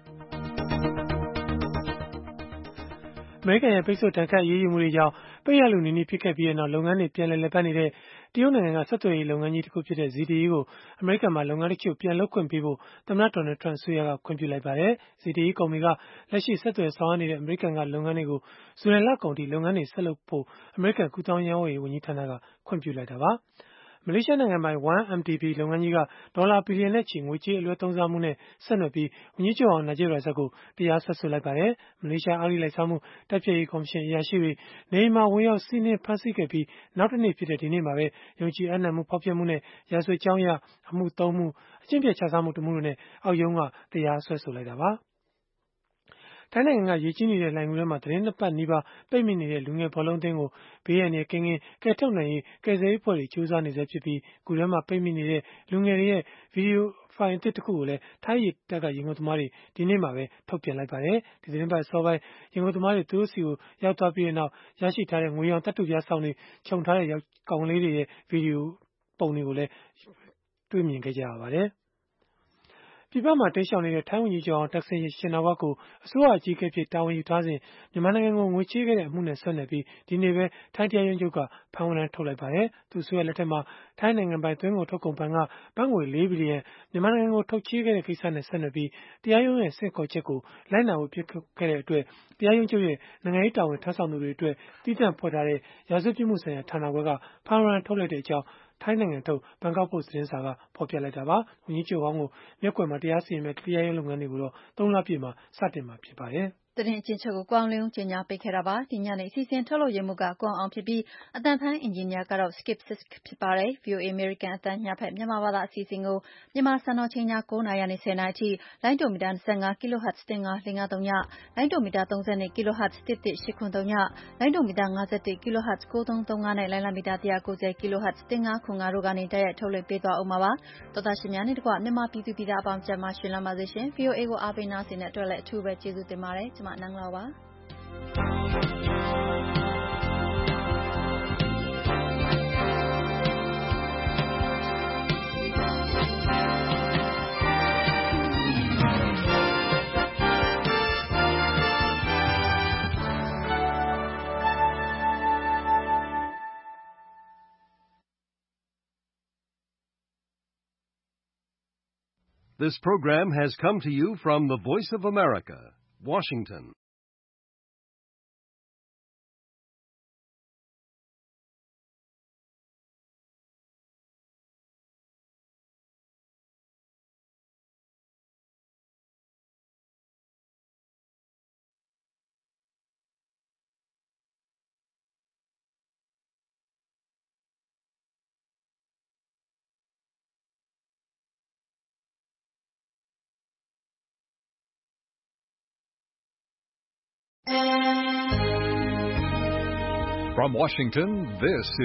အမေရိကန်ရဲ့ပိတ်ဆို့ဒဏ်ခတ်အရေးယူမှုတွေကြောင့်ပိတ်ရလူနီးနီးဖြစ်ခဲ့ပြီးတဲ့နောက်လုပ်ငန်းတွေပြန်လည်လည်ပတ်နေတဲ့တရုတ်နိုင်ငံကဆက်သွယ်ရေးလုပ်ငန်းကြီးတစ်ခုဖြစ်တဲ့ Z T E ကိုအမေရိကန်မှာလုပ်ငန်းတချို့ပြန်လုပ်ခွင့်ပေးဖို့သမ္မတ Donald Trump ဆိုရကခွင့်ပြုလိုက်ပါတယ်။ Z T E ကုမ္ပဏီကလက်ရှိဆက်သွယ်ဆောင်ရွက်နေတဲ့အမေရိကန်ကလုပ်ငန်းတွေကိုဇူလိုင်လကုန်ထိလုပ်ငန်းတွေဆက်လုပ်ဖို့အမေရိကန်ကူးသန်းရောင်းဝယ်ရေးဝန်ကြီးဌာနကခွင့်ပြုလိုက်တာပါ။မလေးရှားနိုင်ငံပိုင် one M D B လုပ်ငန်းကြီးကဒေါ်လာဘီလီယံနဲ့ချီငွေကြေးအလွဲသုံးစားမှုနဲ့ဆက်နွယ်ပြီးဝန်ကြီးချုပ်အောင် Najib Razak ကိုတရားစွဲဆိုလိုက်ပါတယ်။မလေးရှားအဂတိလိုက်စားမှုတိုက်ဖျက်ရေးကော်မရှင်အရာရှိတွေနေအိမ်မှာဝင်ရောက်စီးနင်းဖမ်းဆီးခဲ့ပြီးနောက်တစ်နေ့ဖြစ်တဲ့ဒီနေ့မှာပဲယုံကြည်အပ်နှံမှုဖောက်ဖျက်မှုနဲ့ရာဇဝတ်ကြောင်းအရအမှုသုံးမှုအကျင့်ပျက်ခြစားမှုတမှုတို့နဲ့အောက်ရုံးကတရားစွဲဆိုလိုက်တာပါ။ထိုင်းနိုင်ငံကရေကြီးနေတဲ့လှိုဏ်ဂူထဲမှာသတင်းနှစ်ပတ်နီးပါးပိတ်မိနေတဲ့လူငယ်ဘောလုံးအသင်းကိုဘေးရန်တွေကင်းကင်းကယ်ထုတ်နိုင်ရေးကယ်ဆယ်ရေးအဖွဲ့တွေကြိုးစားနေဆဲဖြစ်ပြီးဂူထဲမှာပိတ်မိနေတဲ့လူငယ်တွေရဲ့ဗီဒီယိုဖိုင်အသစ်တစ်ခုကိုလည်းထိုင်းရေတပ်ကရေငုပ်သမားတွေဒီနေ့မှပဲထုတ်ပြန်လိုက်ပါတယ်။ဒီသတင်းပတ်အစောပိုင်းရေငုပ်သမားတွေသူတို့စီကိုရောက်သွားပြီးတဲ့နောက်ရရှိထားတဲ့ငွေရောင်တပ်တုပြားဆောင်တွေခြုံထားတဲ့ကောင်လေးတွေရဲ့ဗီဒီယိုပုံတွေကိုလည်းတွေ့မြင်ခဲ့ကြရပါတယ်။ပြည်ပမှာတိမ်းရှောင်နေတဲ့ထိုင်းဝန်ကြီးချုပ်အောင်တက်ဆင်ရှင်နာဝတ်ကိုအစိုးရအကြီးအကဲဖြစ်တာဝန်ယူထားစဉ်မြန်မာနိုင်ငံကိုငွေချေးခဲ့တဲ့အမှုနဲ့ဆက်နွယ်ပြီးဒီနေ့ပဲထိုင်းတရားရုံးချုပ်ကဖမ်းဝရမ်းထုတ်လိုက်ပါတယ်။သူဆိုရလက်ထက်မှာထိုင်းနိုင်ငံပိုင်သွင်းကုန်ထုတ်ကုန်ဘဏ်ကဘတ်ငွေလေးဘီလီယံမြန်မာနိုင်ငံကိုထုတ်ချေးခဲ့တဲ့ကိစ္စနဲ့ဆက်နွယ်ပြီးတရားရုံးရဲ့ဆင့်ခေါ်ချက်ကိုလိုက်နာဖို့ဖြစ်ခဲ့တဲ့အတွက်တရားရုံးချုပ်ရဲ့နိုင်ငံရေးတာဝန်ထမ်းဆောင်သူတွေအတွက်တည်တံ့ဖွဲ့ထားတဲ့ရာဇဝတ်ပြစ်မှုဆိုင်ရာဌာနခွဲကဖမ်းဝရမ်းထုတ်လိုက်တဲ့အကြောင်းထိုင်းနိုင်ငံထုတ်ဘန်ကောက်ပို့စ်သတင်းစာကဖော်ပြလိုက်တာပါ။ဝန်ကြီးချုပ်ဟောင်းကိုမျက်ကွယ်မှာတရားစီရင်မဲ့တရားရေးလုပ်ငန်းတွေကိုတော့သုံးလပြည့်မှာစတင်မှာဖြစ်ပါတယ်။သတင်းအချင်းချုပ်ကိုကွန်လင်းကျင်းညာပေးခဲ့တာပါဒီညနေအစီအစဉ်ထုတ်လို့ရမှုကကွန်အောင်ဖြစ်ပြီးအတန်ဖန်အင်ဂျင်နီယာကတော့ Skip Sisk ဖြစ်ပါတယ် V O A American အတန်ညဖက်မြန်မာဘာသာအစီအစဉ်ကိုမြန်မာစံတော်ချိန်ည၉နာရီကနေ၁၀နာရီအထိလိုင်းဒိုမီတာ၂၅ kHz တင်ငါ၄၅၃ညလိုင်းဒိုမီတာ၃၂ kHz တစ်တစ်၈ခု၃ညလိုင်းဒိုမီတာ၅၁ kHz ၉သုံးသုံးငါနဲ့လိုင်းလံမီတာ၁၉၀ kHz တင်ငါခွန်ငါတို့ကနေတိုက်ရိုက်ထုတ်လွှင့်ပေးသွားအောင်ပါပါတော်သားရှင်များနဲ့တကွမြန်မာပြည်သူပြည်သားအပေါင်းကြမှာရှင်လာပါစေရှင် V O A ကိုအားပေးနာဆင်တဲ့အတွက်လည်းအထူးပဲကျေးဇူးတင်ပါတယ်ကျွန်မနန်းလာပါ This program has come to you from the Voice of America, Washington. From Washington, this